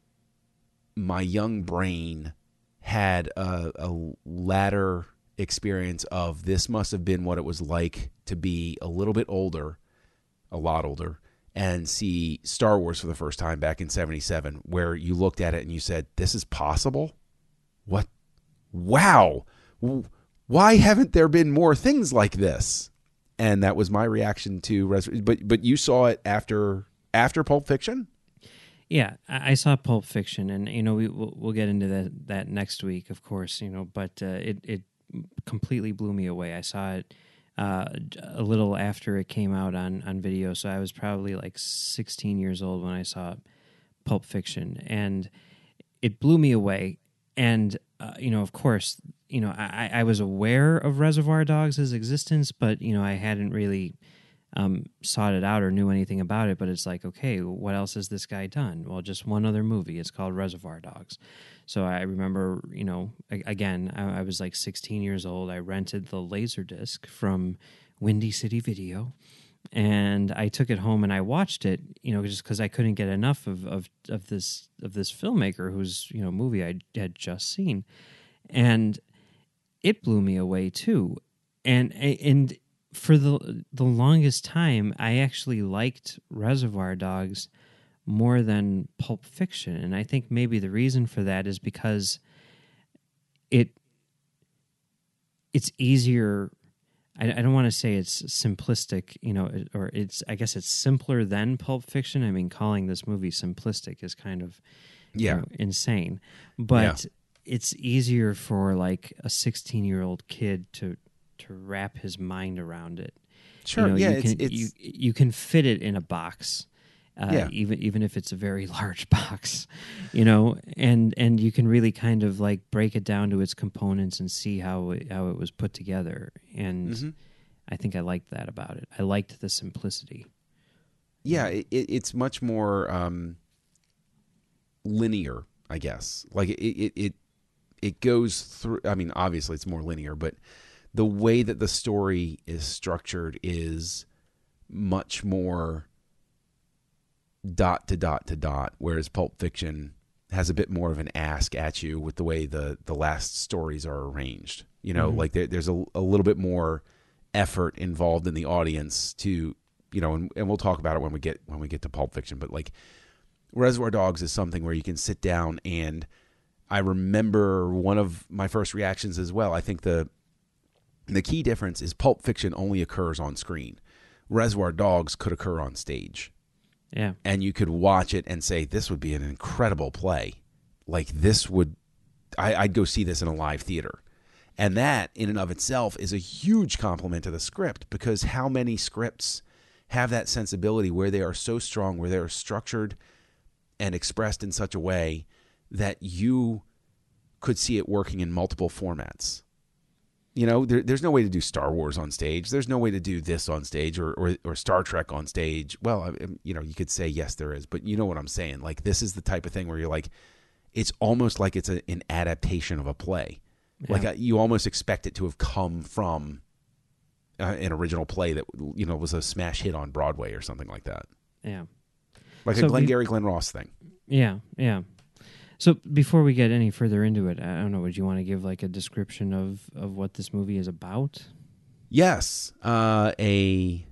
[SPEAKER 3] my young brain had a, a ladder experience of this must have been what it was like to be a little bit older, a lot older, and see Star Wars for the first time back in seventy-seven, where you looked at it and you said, this is possible? What? Wow. Why haven't there been more things like this? And that was my reaction to Res- but but you saw it after after Pulp Fiction?
[SPEAKER 1] Yeah, I I saw Pulp Fiction, and you know we we'll, we'll get into that that next week, of course. You know, but uh, it it completely blew me away. I saw it uh, a little after it came out on on video, so I was probably like sixteen years old when I saw Pulp Fiction, and it blew me away. And uh, you know, of course, you know I, I was aware of Reservoir Dogs' existence, but you know I hadn't really Um, sought it out or knew anything about it, but it's like, okay, what else has this guy done? Well, just one other movie. It's called Reservoir Dogs. So I remember, you know, again, I, I was like sixteen years old. I rented the Laserdisc from Windy City Video, and I took it home and I watched it, you know, just because I couldn't get enough of, of of this of this filmmaker whose, you know, movie I had just seen, and it blew me away too, and and. For the the longest time, I actually liked Reservoir Dogs more than Pulp Fiction, and I think maybe the reason for that is because it it's easier. I, I don't want to say it's simplistic, you know, or it's. I guess it's simpler than Pulp Fiction. I mean, calling this movie simplistic is kind of
[SPEAKER 3] yeah
[SPEAKER 1] you know, insane, but yeah. It's easier for like a sixteen year old kid to. to wrap his mind around it.
[SPEAKER 3] Sure,
[SPEAKER 1] you know,
[SPEAKER 3] yeah,
[SPEAKER 1] you can,
[SPEAKER 3] it's, it's...
[SPEAKER 1] you you can fit it in a box, uh,
[SPEAKER 3] yeah.
[SPEAKER 1] even even if it's a very large box, you know, and and you can really kind of like break it down to its components and see how it, how it was put together. And mm-hmm. I think I liked that about it. I liked the simplicity.
[SPEAKER 3] Yeah, it, it's much more um, linear, I guess. Like it, it it it goes through. I mean, obviously, it's more linear, but the way that the story is structured is much more dot to dot to dot, whereas Pulp Fiction has a bit more of an ask at you with the way the, the last stories are arranged. You know, mm-hmm. like there, there's a, a little bit more effort involved in the audience to, you know, and, and we'll talk about it when we get when we get to Pulp Fiction. But like Reservoir Dogs is something where you can sit down, and I remember one of my first reactions as well. I think the The key difference is Pulp Fiction only occurs on screen. Reservoir Dogs could occur on stage.
[SPEAKER 1] Yeah.
[SPEAKER 3] And you could watch it and say, this would be an incredible play. Like this would, I, I'd go see this in a live theater. And that in and of itself is a huge compliment to the script, because how many scripts have that sensibility where they are so strong, where they are structured and expressed in such a way that you could see it working in multiple formats. You know, there, there's no way to do Star Wars on stage. There's no way to do this on stage or, or, or Star Trek on stage. Well, I, you know, you could say, yes, there is. But you know what I'm saying? Like, this is the type of thing where you're like, it's almost like it's a, an adaptation of a play. Yeah. Like, a, you almost expect it to have come from uh, an original play that, you know, was a smash hit on Broadway or something like that.
[SPEAKER 1] Yeah.
[SPEAKER 3] Like so a Glengarry Glen Ross thing.
[SPEAKER 1] Yeah, yeah. So before we get any further into it, I don't know, would you want to give like a description of, of what this movie is about?
[SPEAKER 3] Yes. Uh, a,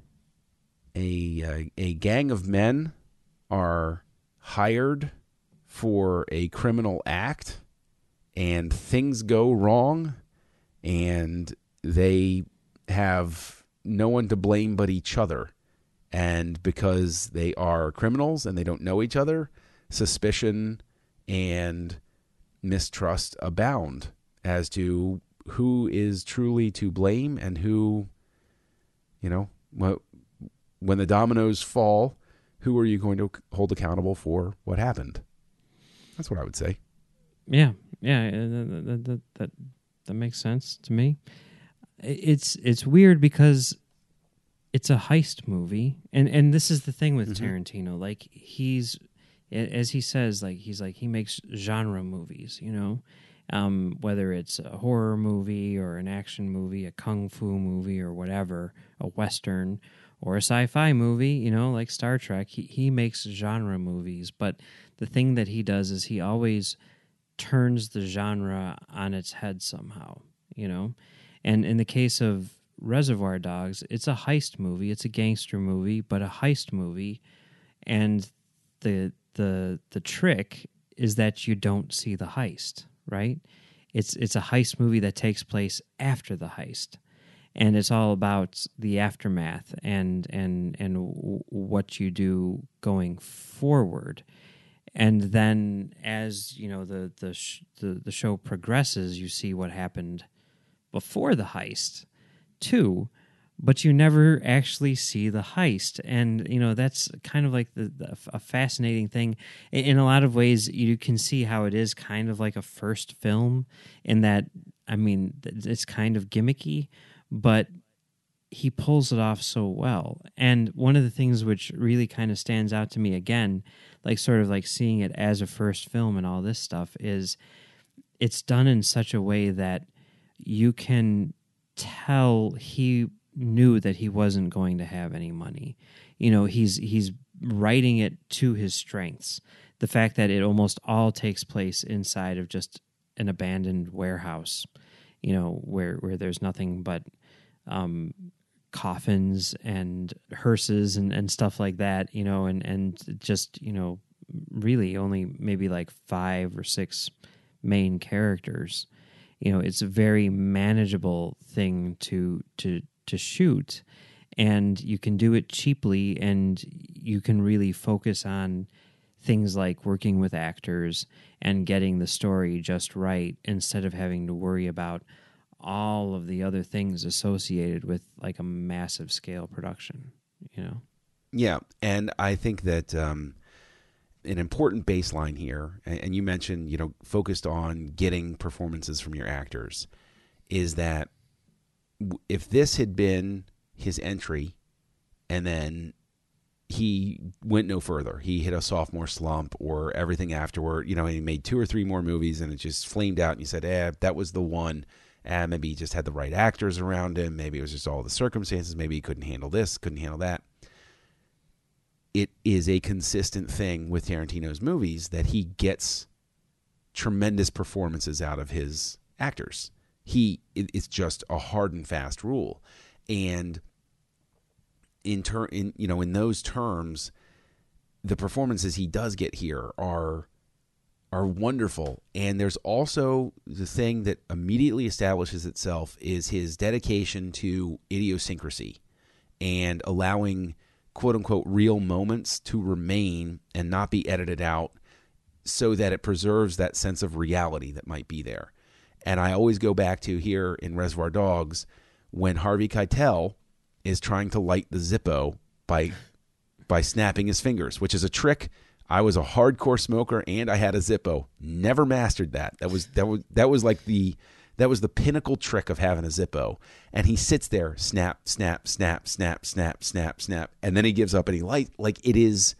[SPEAKER 3] a, a gang of men are hired for a criminal act, and things go wrong, and they have no one to blame but each other. And because they are criminals and they don't know each other, suspicion and mistrust abound as to who is truly to blame and who, you know, when the dominoes fall, who are you going to hold accountable for what happened? That's what I would say.
[SPEAKER 1] Yeah, yeah, that that that, that, that makes sense to me. It's it's weird because it's a heist movie, and and this is the thing with mm-hmm. Tarantino. Like he's a- as he says, like he's like he makes genre movies, you know, um, whether it's a horror movie or an action movie, a kung fu movie or whatever, a western or a sci-fi movie, you know, like Star Trek. He he makes genre movies, but the thing that he does is he always turns the genre on its head somehow, you know. And in the case of Reservoir Dogs, it's a heist movie, it's a gangster movie, but a heist movie, and the the the trick is that you don't see the heist, right? It's it's a heist movie that takes place after the heist, and it's all about the aftermath and and and w- what you do going forward. And then, as you know, the the sh- the, the show progresses, you see what happened before the heist, too, but you never actually see the heist. And you know that's kind of like the, the a fascinating thing. In, in a lot of ways, you can see how it is kind of like a first film. In that, I mean, it's kind of gimmicky, but he pulls it off so well. And one of the things which really kind of stands out to me again, like sort of like seeing it as a first film and all this stuff, is it's done in such a way that you can tell he knew that he wasn't going to have any money. You know, he's he's writing it to his strengths. The fact that it almost all takes place inside of just an abandoned warehouse, you know, where where there's nothing but um coffins and hearses and, and stuff like that, you know, and, and just, you know, really only maybe like five or six main characters. You know, it's a very manageable thing to to to shoot, and you can do it cheaply, and you can really focus on things like working with actors and getting the story just right instead of having to worry about all of the other things associated with like a massive scale production, you know?
[SPEAKER 3] Yeah. And I think that um, an important baseline here, and and you mentioned, you know, focused on getting performances from your actors, is that w- if this had been his entry and then he went no further, he hit a sophomore slump or everything afterward, you know, and he made two or three more movies and it just flamed out and you said, eh, that was the one. And maybe he just had the right actors around him. Maybe it was just all the circumstances. Maybe he couldn't handle this, couldn't handle that. It is a consistent thing with Tarantino's movies that he gets tremendous performances out of his actors. He it, it's just a hard and fast rule. And in ter- in you know in those terms, the performances he does get here are are wonderful. And there's also the thing that immediately establishes itself is his dedication to idiosyncrasy and allowing quote unquote real moments to remain and not be edited out so that it preserves that sense of reality that might be there. And I always go back to here in Reservoir Dogs when Harvey Keitel is trying to light the Zippo by by snapping his fingers, which is a trick. I was a hardcore smoker and I had a Zippo. Never mastered that. That was that was that was like the that was the pinnacle trick of having a Zippo. And he sits there, snap, snap, snap, snap, snap, snap, snap, and then he gives up and he light like it is.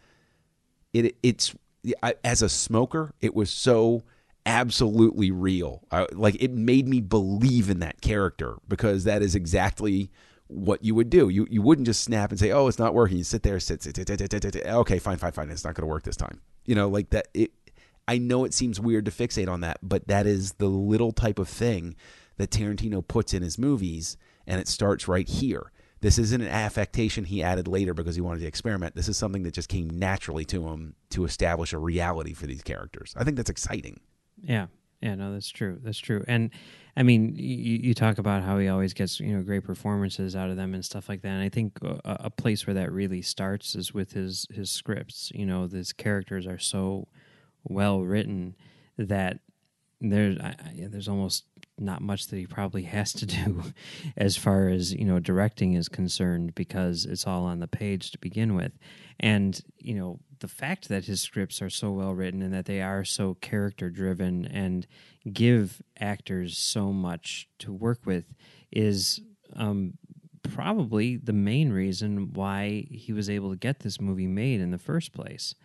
[SPEAKER 3] It it's I, as a smoker, it was so absolutely real. I, like it made me believe in that character because that is exactly what you would do. You you wouldn't just snap and say, "Oh, it's not working." You sit there, sit, sit, sit, sit, sit, sit, sit. Okay, fine, fine, fine. It's not going to work this time. You know, like that. It. I know it seems weird to fixate on that, but that is the little type of thing that Tarantino puts in his movies, and it starts right here. This isn't an affectation he added later because he wanted to experiment. This is something that just came naturally to him to establish a reality for these characters. I think that's exciting.
[SPEAKER 1] Yeah. Yeah, no, that's true. That's true. And I mean, you, you talk about how he always gets, you know, great performances out of them and stuff like that. And I think a, a place where that really starts is with his his scripts. You know, his characters are so well written that there's I, I, there's almost not much that he probably has to do as far as, you know, directing is concerned because it's all on the page to begin with. And, you know, the fact that his scripts are so well written and that they are so character driven and give actors so much to work with is um, probably the main reason why he was able to get this movie made in the first place.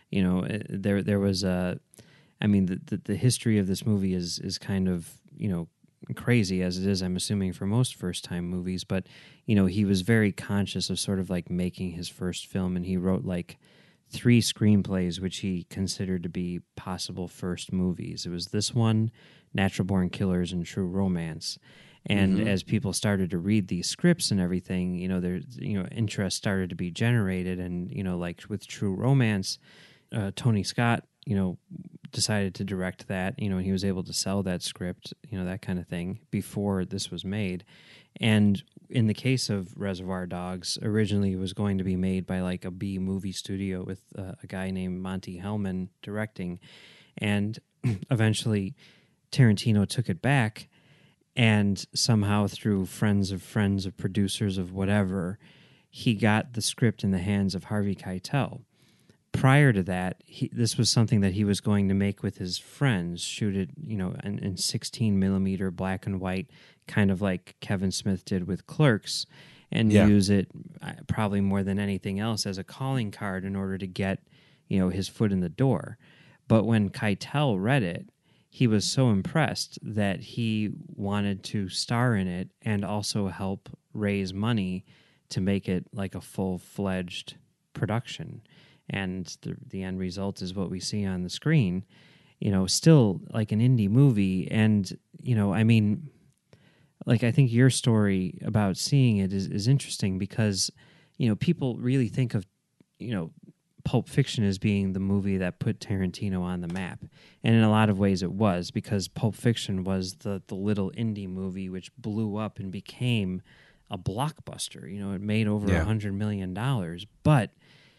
[SPEAKER 1] You know, uh, there there was a, I mean, the, the the history of this movie is is kind of, you know, crazy as it is, I'm assuming, for most first time movies. But you know, he was very conscious of sort of like making his first film, and he wrote like three screenplays which he considered to be possible first movies. It was this one, Natural Born Killers, and True Romance. And mm-hmm. as people started to read these scripts and everything, you know, there, you know, interest started to be generated. And, you know, like with True Romance, uh, Tony Scott, you know, decided to direct that, you know, and he was able to sell that script, you know, that kind of thing before this was made. And in the case of Reservoir Dogs, originally it was going to be made by like a B movie studio with uh, a guy named Monty Hellman directing. And eventually Tarantino took it back, and somehow through friends of friends of producers of whatever, he got the script in the hands of Harvey Keitel. Prior to that, he, this was something that he was going to make with his friends, shoot it, you know, in, in sixteen millimeter black and white, kind of like Kevin Smith did with Clerks, and yeah. use it uh, probably more than anything else as a calling card in order to get, you know, his foot in the door. But when Keitel read it, he was so impressed that he wanted to star in it and also help raise money to make it like a full-fledged production. And the the end result is what we see on the screen, you know, still like an indie movie. And, you know, I mean, like, I think your story about seeing it is, is interesting because, you know, people really think of, you know, Pulp Fiction as being the movie that put Tarantino on the map. And in a lot of ways it was, because Pulp Fiction was the, the little indie movie which blew up and became a blockbuster. You know, it made over a
[SPEAKER 3] yeah.
[SPEAKER 1] hundred million dollars. But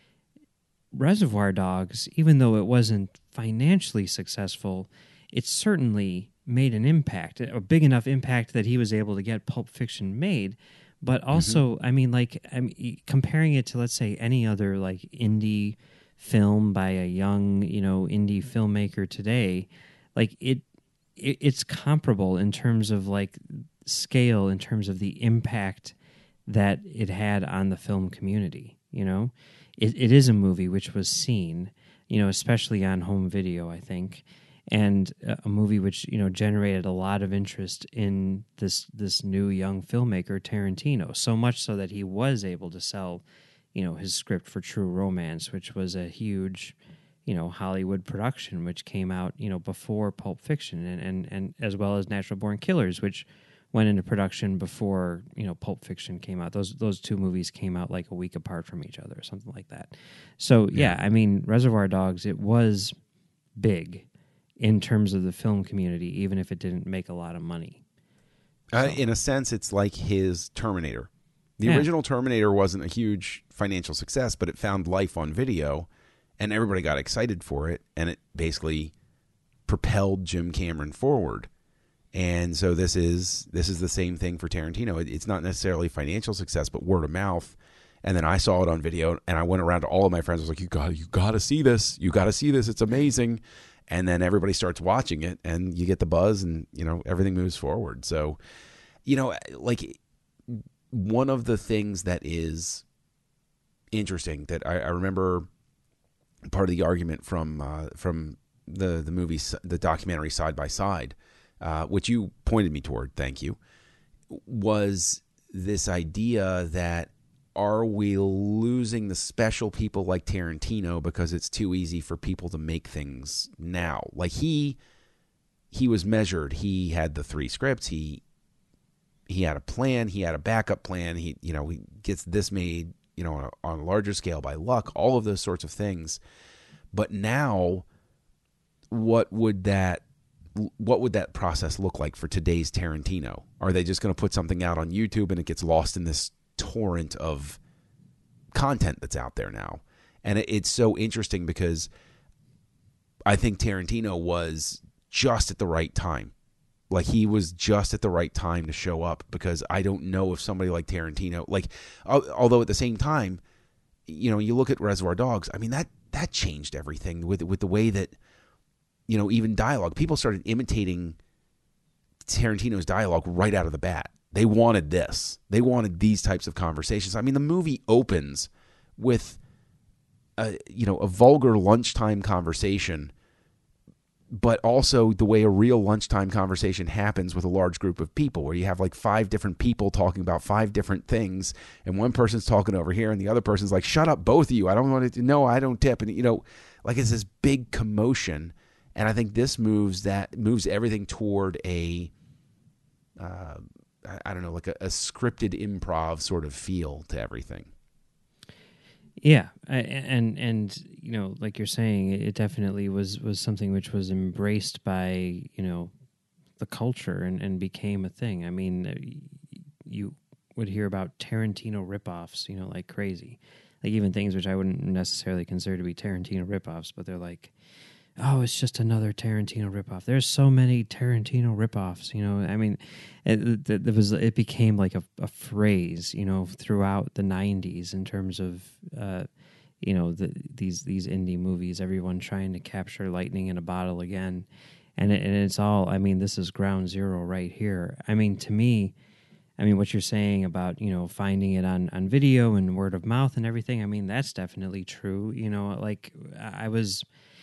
[SPEAKER 1] Reservoir Dogs, even though it wasn't financially successful, it certainly made an impact, a big enough impact that he was able to get Pulp Fiction made. But also, mm-hmm. I mean, like, I mean, comparing it to, let's say, any other like indie film by a young, you know, indie filmmaker today, like it, it it's comparable in terms of like scale, in terms of the impact that it had on the film community. You know, it, it is a movie which was seen, you know, especially on home video, I think, and a movie which, you know, generated a lot of interest in this this new young filmmaker, Tarantino, so much so that he was able to sell, you know, his script for True Romance, which was a huge, you know, Hollywood production, which came out, you know, before Pulp Fiction, and, and, and as well as Natural Born Killers, which went into production before, you know, Pulp Fiction came out. Those those two movies came out like a week apart from each other or something like that. So, yeah, I mean, Reservoir Dogs, it was big in terms of the film community, even if it didn't make a lot of money. So.
[SPEAKER 3] Uh, in a sense, it's like his Terminator. The yeah. original Terminator wasn't a huge financial success, but it found life on video, and everybody got excited for it, and it basically propelled Jim Cameron forward. And so this is this is the same thing for Tarantino. It, it's not necessarily financial success, but word of mouth. And then I saw it on video, and I went around to all of my friends. I was like, "You got, you got to see this. You got to see this. It's amazing." And then everybody starts watching it, and you get the buzz, and you know everything moves forward. So, you know, like one of the things that is interesting that I, I remember part of the argument from uh, from the the movie, the documentary Side by Side. Uh, which you pointed me toward, thank you, was this idea that are we losing the special people like Tarantino because it's too easy for people to make things now? Like he he was measured. He had the three scripts. He he had a plan. He had a backup plan. He you know he gets this made you know on a, on a larger scale by luck. All of those sorts of things. But now, what would that What would that process look like for today's Tarantino? Are they just going to put something out on YouTube and it gets lost in this torrent of content that's out there now? And it, it's so interesting because I think Tarantino was just at the right time. Like he was just at the right time to show up, because I don't know if somebody like Tarantino, like, although at the same time, you know, you look at Reservoir Dogs, I mean, that, that changed everything with, with the way that, you know, even dialogue. People started imitating Tarantino's dialogue right out of the bat. They wanted this. They wanted these types of conversations. I mean, the movie opens with a you know a vulgar lunchtime conversation, but also the way a real lunchtime conversation happens with a large group of people, where you have like five different people talking about five different things, and one person's talking over here, and the other person's like, "Shut up, both of you! I don't want to. No, I don't tip." And you know, like it's this big commotion, and I think this moves that moves everything toward a, uh, I don't know, like a, a scripted improv sort of feel to everything.
[SPEAKER 1] Yeah, I, and and you know, like you're saying, it definitely was, was something which was embraced by, you know, the culture and, and became a thing. I mean, you would hear about Tarantino ripoffs, you know, like crazy, like even things which I wouldn't necessarily consider to be Tarantino ripoffs, but they're like, oh, it's just another Tarantino ripoff. There's so many Tarantino ripoffs, you know. I mean, it, it, it was it became like a, a phrase, you know, throughout the nineties in terms of, uh, you know, the, these these indie movies. Everyone trying to capture lightning in a bottle again, and it, and it's all. I mean, this is ground zero right here. I mean, to me, I mean, what you're saying about, you know, finding it on on video and word of mouth and everything. I mean, that's definitely true. You know, like I was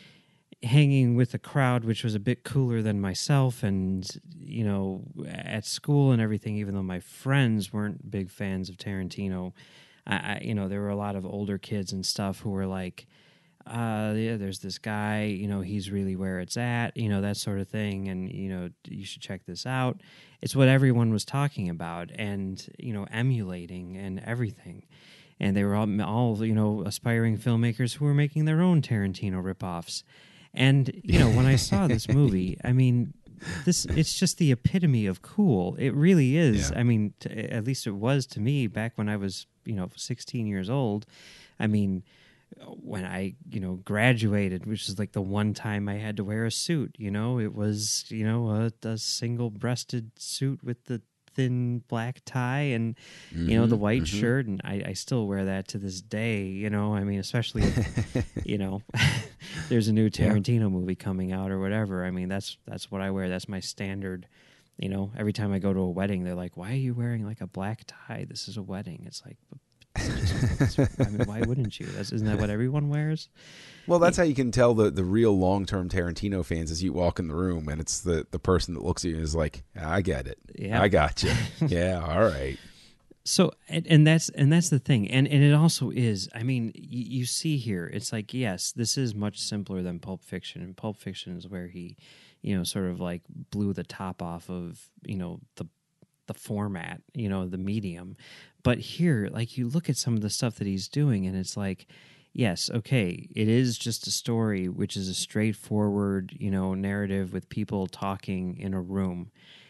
[SPEAKER 1] hanging with a crowd which was a bit cooler than myself, and you know, at school and everything, even though my friends weren't big fans of Tarantino, I, I you know, there were a lot of older kids and stuff who were like, uh yeah, there's this guy, you know, he's really where it's at, you know, that sort of thing, and you know, you should check this out. It's what everyone was talking about and, you know, emulating and everything. And they were all, all you know, aspiring filmmakers who were making their own Tarantino ripoffs. And, you know, when I saw this movie, I mean, this it's just the epitome of cool. It really is.
[SPEAKER 3] Yeah.
[SPEAKER 1] I mean, to, at least it was to me back when I was, you know, sixteen years old. I mean, when I, you know, graduated, which is like the one time I had to wear a suit, you know, it was, you know, a, a single-breasted suit with the thin black tie and, mm-hmm, you know, the white mm-hmm. shirt, and I, I still wear that to this day, you know. I mean, especially if, you know, there's a new Tarantino yeah. movie coming out or whatever. I mean, that's that's what I wear. That's my standard, you know. Every time I go to a wedding, they're like, why are you wearing like a black tie? This is a wedding. It's like, it's just, it's, I mean, why wouldn't you? That's, isn't that what everyone wears?
[SPEAKER 3] Well, that's how you can tell the, the real long-term Tarantino fans as you walk in the room, and it's the, the person that looks at you and is like, I get it. Yeah. I got you. Yeah, all right.
[SPEAKER 1] So, and, and that's and that's the thing. And, and it also is, I mean, you, you see here, it's like, yes, this is much simpler than Pulp Fiction, and Pulp Fiction is where he, you know, sort of like blew the top off of, you know, the the format, you know, the medium. But here, like, you look at some of the stuff that he's doing, and it's like, yes, okay, it is just a story, which is a straightforward, you know, narrative with people talking in a room.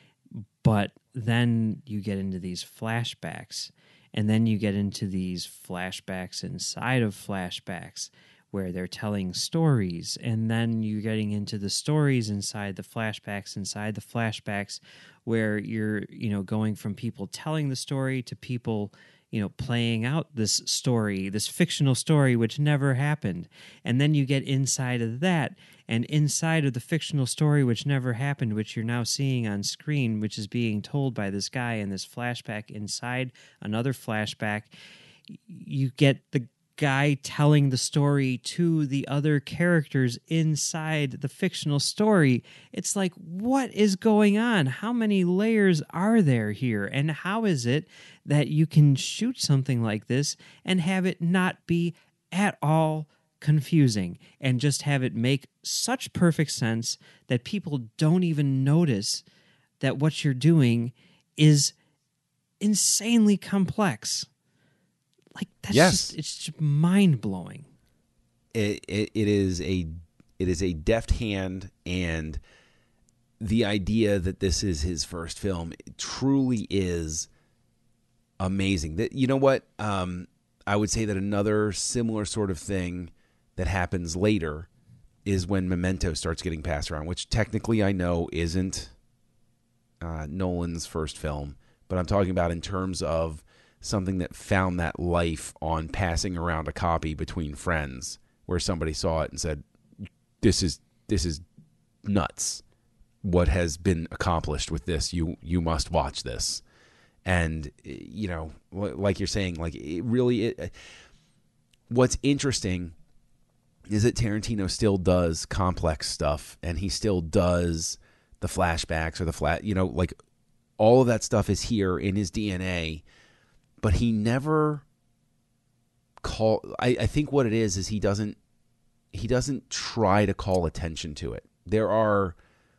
[SPEAKER 1] But then you get into these flashbacks, and then you get into these flashbacks inside of flashbacks where they're telling stories, and then you're getting into the stories inside the flashbacks inside the flashbacks where you're, you know, going from people telling the story to people, you know, playing out this story, this fictional story which never happened. And then you get inside of that, and inside of the fictional story which never happened, which you're now seeing on screen, which is being told by this guy in this flashback inside another flashback, you get the guy telling the story to the other characters inside the fictional story. It's like, what is going on? How many layers are there here? And how is it that you can shoot something like this and have it not be at all confusing and just have it make such perfect sense that people don't even notice that what you're doing is insanely complex? Like, that's
[SPEAKER 3] yes.
[SPEAKER 1] just, it's just mind-blowing.
[SPEAKER 3] It, it it is a it is a deft hand, and the idea that this is his first film truly is amazing. That, you know what? Um, I would say that another similar sort of thing that happens later is when Memento starts getting passed around, which technically I know isn't uh, Nolan's first film, but I'm talking about in terms of something that found that life on passing around a copy between friends, where somebody saw it and said, this is this is nuts. What has been accomplished with this? You you must watch this. And, you know, like you're saying, like, it really, it, what's interesting is that Tarantino still does complex stuff, and he still does the flashbacks or the flat, you know, like all of that stuff is here in his D N A, but he never call. I, I think what it is is he doesn't he doesn't try to call attention to it. There are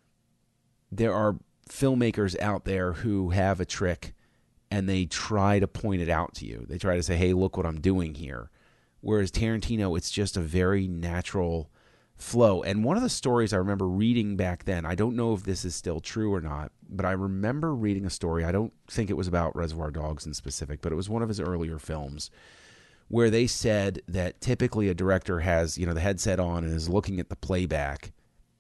[SPEAKER 3] there are filmmakers out there who have a trick and they try to point it out to you. They try to say, hey, look what I'm doing here. Whereas Tarantino, it's just a very natural flow. And one of the stories I remember reading back then, I don't know if this is still true or not, but I remember reading a story. I don't think it was about Reservoir Dogs in specific, but it was one of his earlier films where they said that typically a director has, you know, the headset on and is looking at the playback.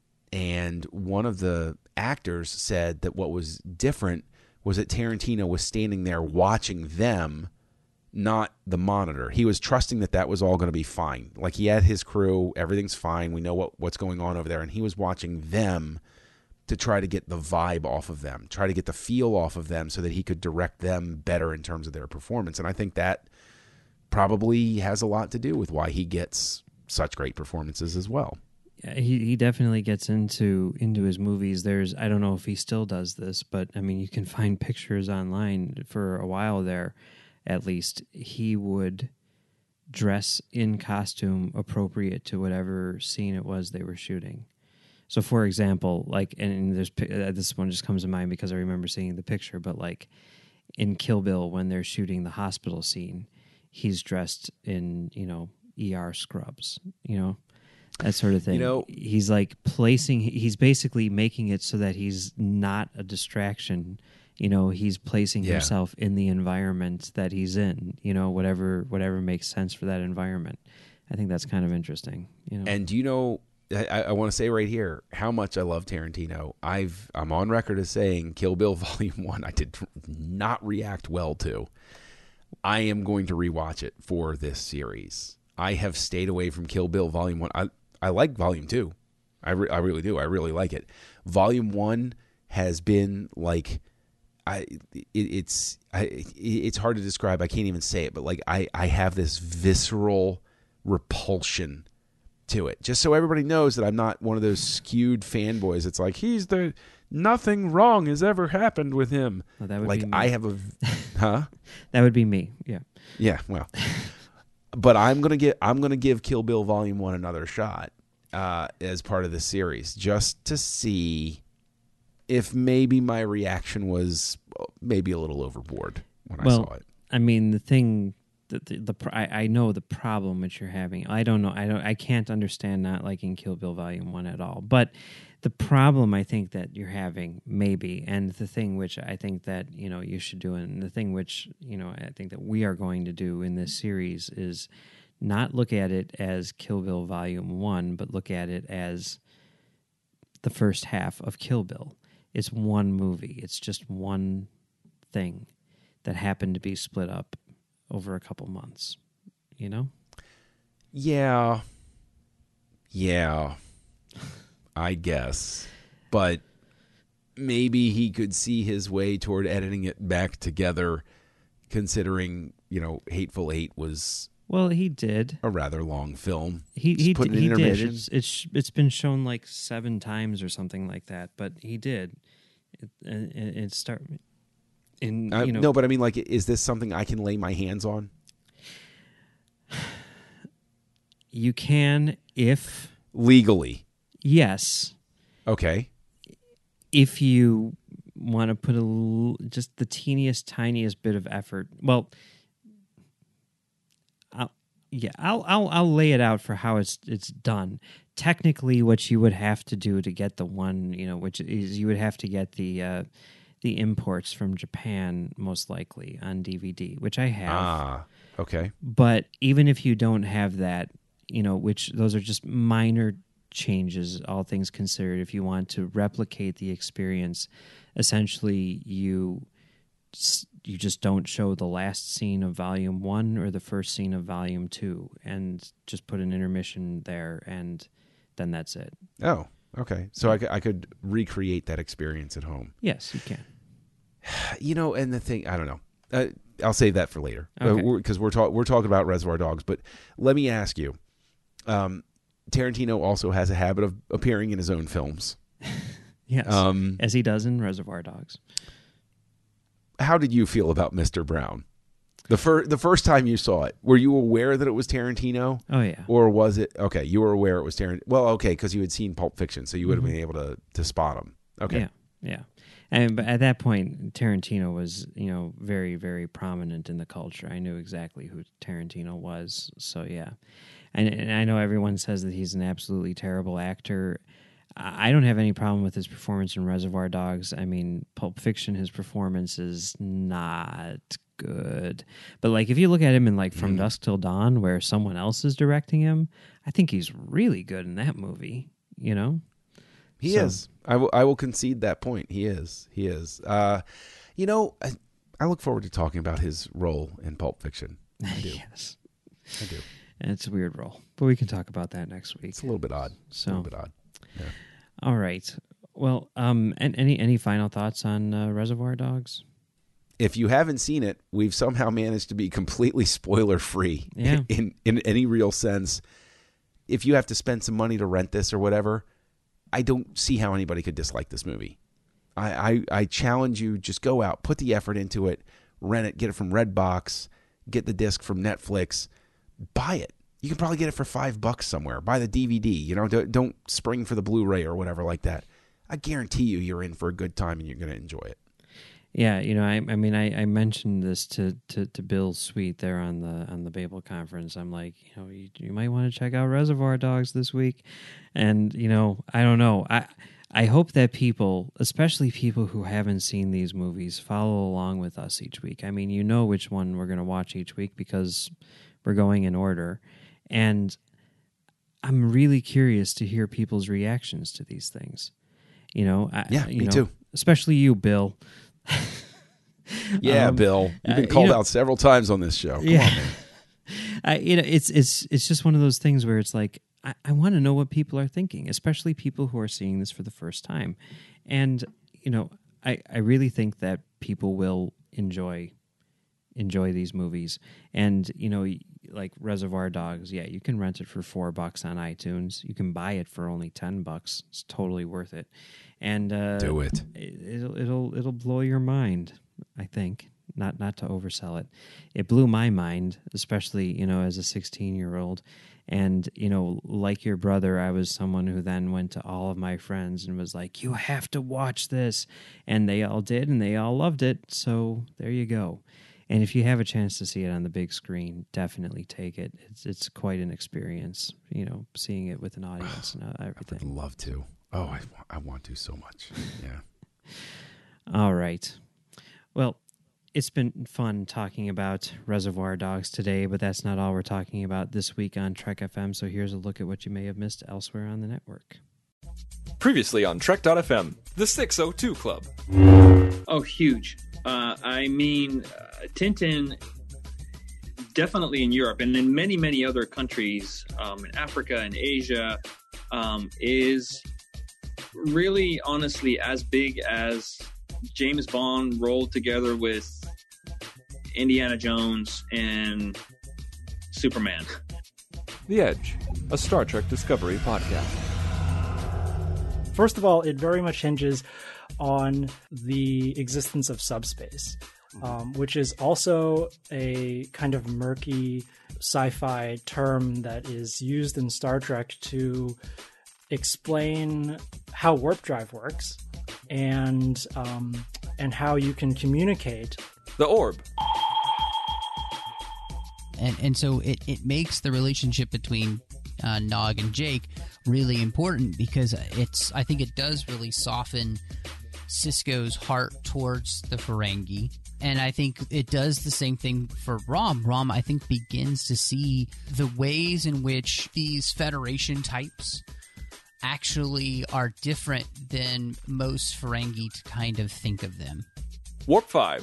[SPEAKER 3] And one of the actors said that what was different was that Tarantino was standing there watching them, not the monitor. He was trusting that that was all going to be fine. Like he had his crew, everything's fine. We know what, what's going on over there. And he was watching them to try to get the vibe off of them, try to get the feel off of them so that he could direct them better in terms of their performance. And I think that probably has a lot to do with why he gets such great performances as well.
[SPEAKER 1] Yeah, he he definitely gets into into his movies. There's I don't know if he still does this, but I mean you can find pictures online for a while there. At least he would dress in costume appropriate to whatever scene it was they were shooting. So, for example, like, and there's uh, this one just comes to mind because I remember seeing the picture. But like in Kill Bill, when they're shooting the hospital scene, he's dressed in you know E R scrubs, you know that sort of thing.
[SPEAKER 3] You know,
[SPEAKER 1] he's like placing. He's basically making it so that he's not a distraction. You know, he's placing
[SPEAKER 3] yeah.
[SPEAKER 1] himself in the environment that he's in, you know, whatever whatever makes sense for that environment. I think that's kind of interesting. You know?
[SPEAKER 3] And do you know, I, I want to say right here how much I love Tarantino. I've, I'm on record as saying Kill Bill Volume one I did not react well to. I am going to rewatch it for this series. I have stayed away from Kill Bill Volume one. I, I like Volume two. I, re, I really do. I really like it. Volume one has been like... I it, it's I it's hard to describe. I can't even say it, but like I, I have this visceral repulsion to it. Just so everybody knows that I'm not one of those skewed fanboys. It's like he's the nothing wrong has ever happened with him.
[SPEAKER 1] Well, that would
[SPEAKER 3] like
[SPEAKER 1] be me.
[SPEAKER 3] I have a huh?
[SPEAKER 1] That would be me. Yeah.
[SPEAKER 3] Yeah. Well, but I'm gonna get I'm gonna give Kill Bill Volume One another shot uh, as part of the series, just to see if maybe my reaction was maybe a little overboard when
[SPEAKER 1] well,
[SPEAKER 3] I saw it.
[SPEAKER 1] I mean, the thing that the, the I, I know the problem that you're having. I don't know. I don't. I can't understand not liking Kill Bill Volume One at all. But the problem I think that you're having, maybe, and the thing which I think that you know you should do, and the thing which you know I think that we are going to do in this series is not look at it as Kill Bill Volume One, but look at it as the first half of Kill Bill. It's one movie. It's just one thing that happened to be split up over a couple months, you know?
[SPEAKER 3] Yeah. Yeah. I guess. But maybe he could see his way toward editing it back together, considering, you know, Hateful Eight was...
[SPEAKER 1] Well, he did.
[SPEAKER 3] A rather long film.
[SPEAKER 1] He he,
[SPEAKER 3] put
[SPEAKER 1] d- he did.
[SPEAKER 3] intermission.
[SPEAKER 1] It's, it's it's been shown like seven times or something like that, but he did. It, it, it start in
[SPEAKER 3] Uh,
[SPEAKER 1] you know
[SPEAKER 3] no, but I mean, like, is this something I can lay my hands on?
[SPEAKER 1] You can if
[SPEAKER 3] Legally.
[SPEAKER 1] yes.
[SPEAKER 3] Okay.
[SPEAKER 1] If you want to put a l- just the teeniest, tiniest bit of effort. Well. I'll, yeah, I'll I'll I'll lay it out for how it's it's done. Technically, what you would have to do to get the one, you know, which is you would have to get the uh, the imports from Japan, most likely on D V D, which I have.
[SPEAKER 3] Ah, okay.
[SPEAKER 1] But even if you don't have that, you know, which those are just minor changes, all things considered. If you want to replicate the experience, essentially you. You just don't show the last scene of Volume One or the first scene of Volume Two, and just put an intermission there, and then that's it.
[SPEAKER 3] Oh, okay. So I, I could recreate that experience at home.
[SPEAKER 1] Yes, you can.
[SPEAKER 3] You know, and the thing, I don't know. Uh, I'll save that for later
[SPEAKER 1] Okay.
[SPEAKER 3] because uh, we're we're, talk, we're talking about Reservoir Dogs. But let me ask you: um, Tarantino also has a habit of appearing in his own films.
[SPEAKER 1] Yes, um, as he does in Reservoir Dogs.
[SPEAKER 3] How did you feel about Mister Brown? The first the first time you saw it, were you aware that it was Tarantino?
[SPEAKER 1] Oh yeah.
[SPEAKER 3] Or was it okay? You were aware it was Tarantino. Well, okay, because you had seen Pulp Fiction, so you would have
[SPEAKER 1] mm-hmm.
[SPEAKER 3] been able to to spot him. Okay.
[SPEAKER 1] Yeah, yeah. And but at that point, Tarantino was, you know, very very prominent in the culture. I knew exactly who Tarantino was. So yeah, and, and I know everyone says that he's an absolutely terrible actor. I don't have any problem with his performance in Reservoir Dogs. I mean, Pulp Fiction, his performance is not good. But like, if you look at him in like From mm. Dusk Till Dawn, where someone else is directing him, I think he's really good in that movie. You know,
[SPEAKER 3] he
[SPEAKER 1] so.
[SPEAKER 3] is. I will. I will concede that point. He is. He is. Uh, you know, I, I look forward to talking about his role in Pulp Fiction. I do.
[SPEAKER 1] Yes,
[SPEAKER 3] I do.
[SPEAKER 1] And it's a weird role, but we can talk about that next week.
[SPEAKER 3] It's a little bit odd.
[SPEAKER 1] So,
[SPEAKER 3] a little bit odd. Yeah.
[SPEAKER 1] All right. Well, um, and any any final thoughts on uh, Reservoir Dogs?
[SPEAKER 3] If you haven't seen it, we've somehow managed to be completely spoiler free.
[SPEAKER 1] Yeah.
[SPEAKER 3] In in any real sense. If you have to spend some money to rent this or whatever, I don't see how anybody could dislike this movie. I I, I challenge you, just go out, put the effort into it, rent it, get it from Redbox, get the disc from Netflix, buy it. You can probably get it for five bucks somewhere. Buy the D V D. You know, don't, don't spring for the Blu-ray or whatever like that. I guarantee you, you're in for a good time and you're going to enjoy it.
[SPEAKER 1] Yeah, you know, I, I mean, I, I mentioned this to, to, to Bill Sweet there on the on the Babel conference. I'm like, you know, you, you might want to check out Reservoir Dogs this week, and you know, I don't know. I I hope that people, especially people who haven't seen these movies, follow along with us each week. I mean, you know which one we're going to watch each week because we're going in order. And I'm really curious to hear people's reactions to these things. You know, I,
[SPEAKER 3] yeah,
[SPEAKER 1] you
[SPEAKER 3] me
[SPEAKER 1] know,
[SPEAKER 3] too.
[SPEAKER 1] Especially you, Bill.
[SPEAKER 3] yeah,
[SPEAKER 1] um,
[SPEAKER 3] Bill. You've been
[SPEAKER 1] uh,
[SPEAKER 3] called
[SPEAKER 1] you know,
[SPEAKER 3] out several times on this show. Come
[SPEAKER 1] yeah,
[SPEAKER 3] on, man.
[SPEAKER 1] I, you know, it's it's it's just one of those things where it's like I, I want to know what people are thinking, especially people who are seeing this for the first time. And you know, I I really think that people will enjoy. enjoy these movies. And, you know, like Reservoir Dogs, yeah, you can rent it for four bucks on iTunes. You can buy it for only ten bucks. It's totally worth it. And uh,
[SPEAKER 3] do it.
[SPEAKER 1] It'll it'll it'll blow your mind, I think. Not not to oversell it. It blew my mind, especially, you know, as a sixteen-year-old. And, you know, like your brother, I was someone who then went to all of my friends and was like, you have to watch this. And they all did, and they all loved it. So there you go. And if you have a chance to see it on the big screen, definitely take it. It's it's quite an experience, you know, seeing it with an audience and everything.
[SPEAKER 3] I would love to. Oh, I, I want to so much. Yeah.
[SPEAKER 1] All right. Well, it's been fun talking about Reservoir Dogs today, but that's not all we're talking about this week on Trek F M. So here's a look at what you may have missed elsewhere on the network.
[SPEAKER 4] Previously on Trek dot F M, the six oh two Club.
[SPEAKER 5] Oh, huge. Uh, I mean, uh, Tintin, definitely in Europe and in many, many other countries, um, in Africa and Asia, um, is really, honestly, as big as James Bond rolled together with Indiana Jones and Superman.
[SPEAKER 4] The Edge, a Star Trek Discovery podcast.
[SPEAKER 6] First of all, it very much hinges on the existence of subspace, um, which is also a kind of murky sci-fi term that is used in Star Trek to explain how warp drive works and um, and how you can communicate.
[SPEAKER 4] The Orb.
[SPEAKER 7] And and so it, it makes the relationship between uh, Nog and Jake really important because it's I think it does really soften Sisko's heart towards the Ferengi. And I think it does the same thing for Rom. Rom, I think, begins to see the ways in which these Federation types actually are different than most Ferengi to kind of think of them.
[SPEAKER 4] Warp five.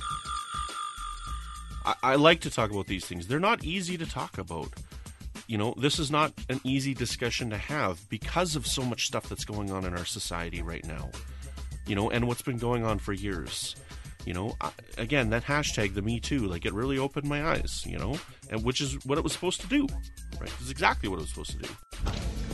[SPEAKER 8] I, I like to talk about these things. They're not easy to talk about. You know, this is not an easy discussion to have because of so much stuff that's going on in our society right now. You know, and what's been going on for years. You know, I, again, that hashtag, the Me Too, like, it really opened my eyes, you know, and which is what it was supposed to do, right? It's exactly what it was supposed to do.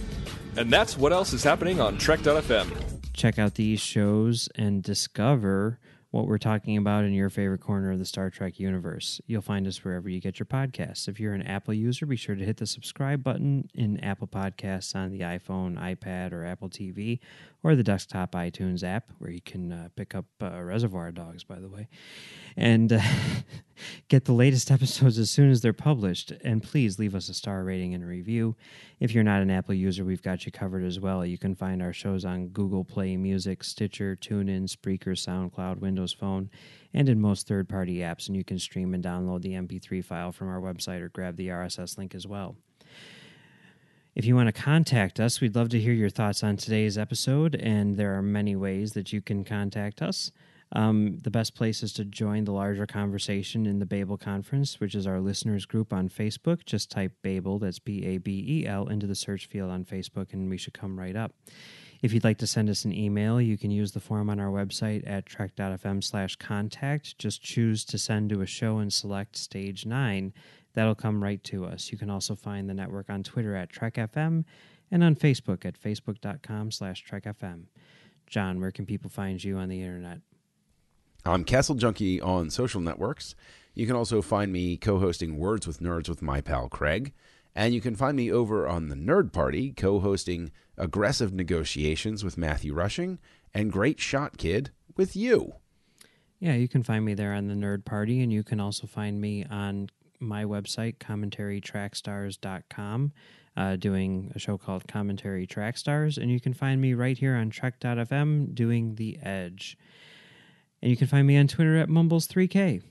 [SPEAKER 4] And that's what else is happening on Trek dot f m.
[SPEAKER 1] Check out these shows and discover what we're talking about in your favorite corner of the Star Trek universe. You'll find us wherever you get your podcasts. If you're an Apple user, be sure to hit the subscribe button in Apple Podcasts on the iPhone, iPad, or Apple T V, or the desktop iTunes app, where you can uh, pick up uh, Reservoir Dogs, by the way, and uh, get the latest episodes as soon as they're published. And please leave us a star rating and a review. If you're not an Apple user, we've got you covered as well. You can find our shows on Google Play Music, Stitcher, TuneIn, Spreaker, SoundCloud, Windows Phone, and in most third-party apps. And you can stream and download the M P three file from our website or grab the R S S link as well. If you want to contact us, we'd love to hear your thoughts on today's episode, and there are many ways that you can contact us. Um, the best place is to join the larger conversation in the Babel Conference, which is our listeners group on Facebook. Just type Babel, that's B A B E L, into the search field on Facebook, and we should come right up. If you'd like to send us an email, you can use the form on our website at trek dot f m slash contact. Just choose to send to a show and select Stage nine. That'll come right to us. You can also find the network on Twitter at Trek F M and on Facebook at facebook.com slash Trek FM. John, where can people find you on the internet?
[SPEAKER 3] I'm Castle Junkie on social networks. You can also find me co-hosting Words with Nerds with my pal Craig. And you can find me over on the Nerd Party co-hosting Aggressive Negotiations with Matthew Rushing and Great Shot Kid with you.
[SPEAKER 1] Yeah, you can find me there on the Nerd Party, and you can also find me on my website, commentary track stars dot com, uh, doing a show called Commentary Track Stars, and you can find me right here on trek dot f m doing The Edge. And you can find me on Twitter at Mumbles three K.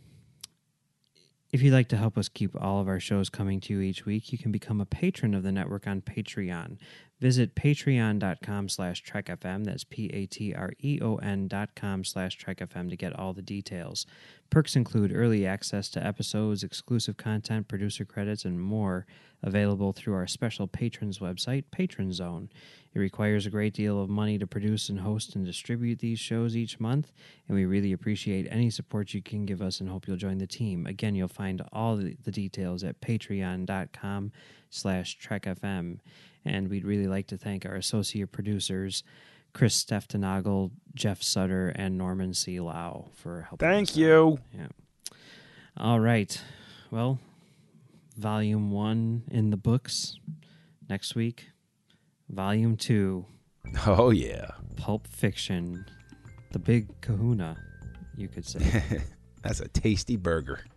[SPEAKER 1] If you'd like to help us keep all of our shows coming to you each week, you can become a patron of the network on Patreon. Visit patreon.com slash trekfm. That's P-A-T-R-E-O-N dot com slash trekfm to get all the details. Perks include early access to episodes, exclusive content, producer credits, and more available through our special patrons website, Patron Zone. It requires a great deal of money to produce and host and distribute these shows each month, and we really appreciate any support you can give us and hope you'll join the team. Again, you'll find all the details at patreon.com slash trekfm. And we'd really like to thank our associate producers, Chris Steftenagel, Jeff Sutter, and Norman C. Lau for helping
[SPEAKER 3] Thank
[SPEAKER 1] us
[SPEAKER 3] you.
[SPEAKER 1] out. Yeah. All right. Well, Volume one in the books. Next week, Volume two.
[SPEAKER 3] Oh, yeah.
[SPEAKER 1] Pulp Fiction. The big kahuna, you could say.
[SPEAKER 3] That's a tasty burger.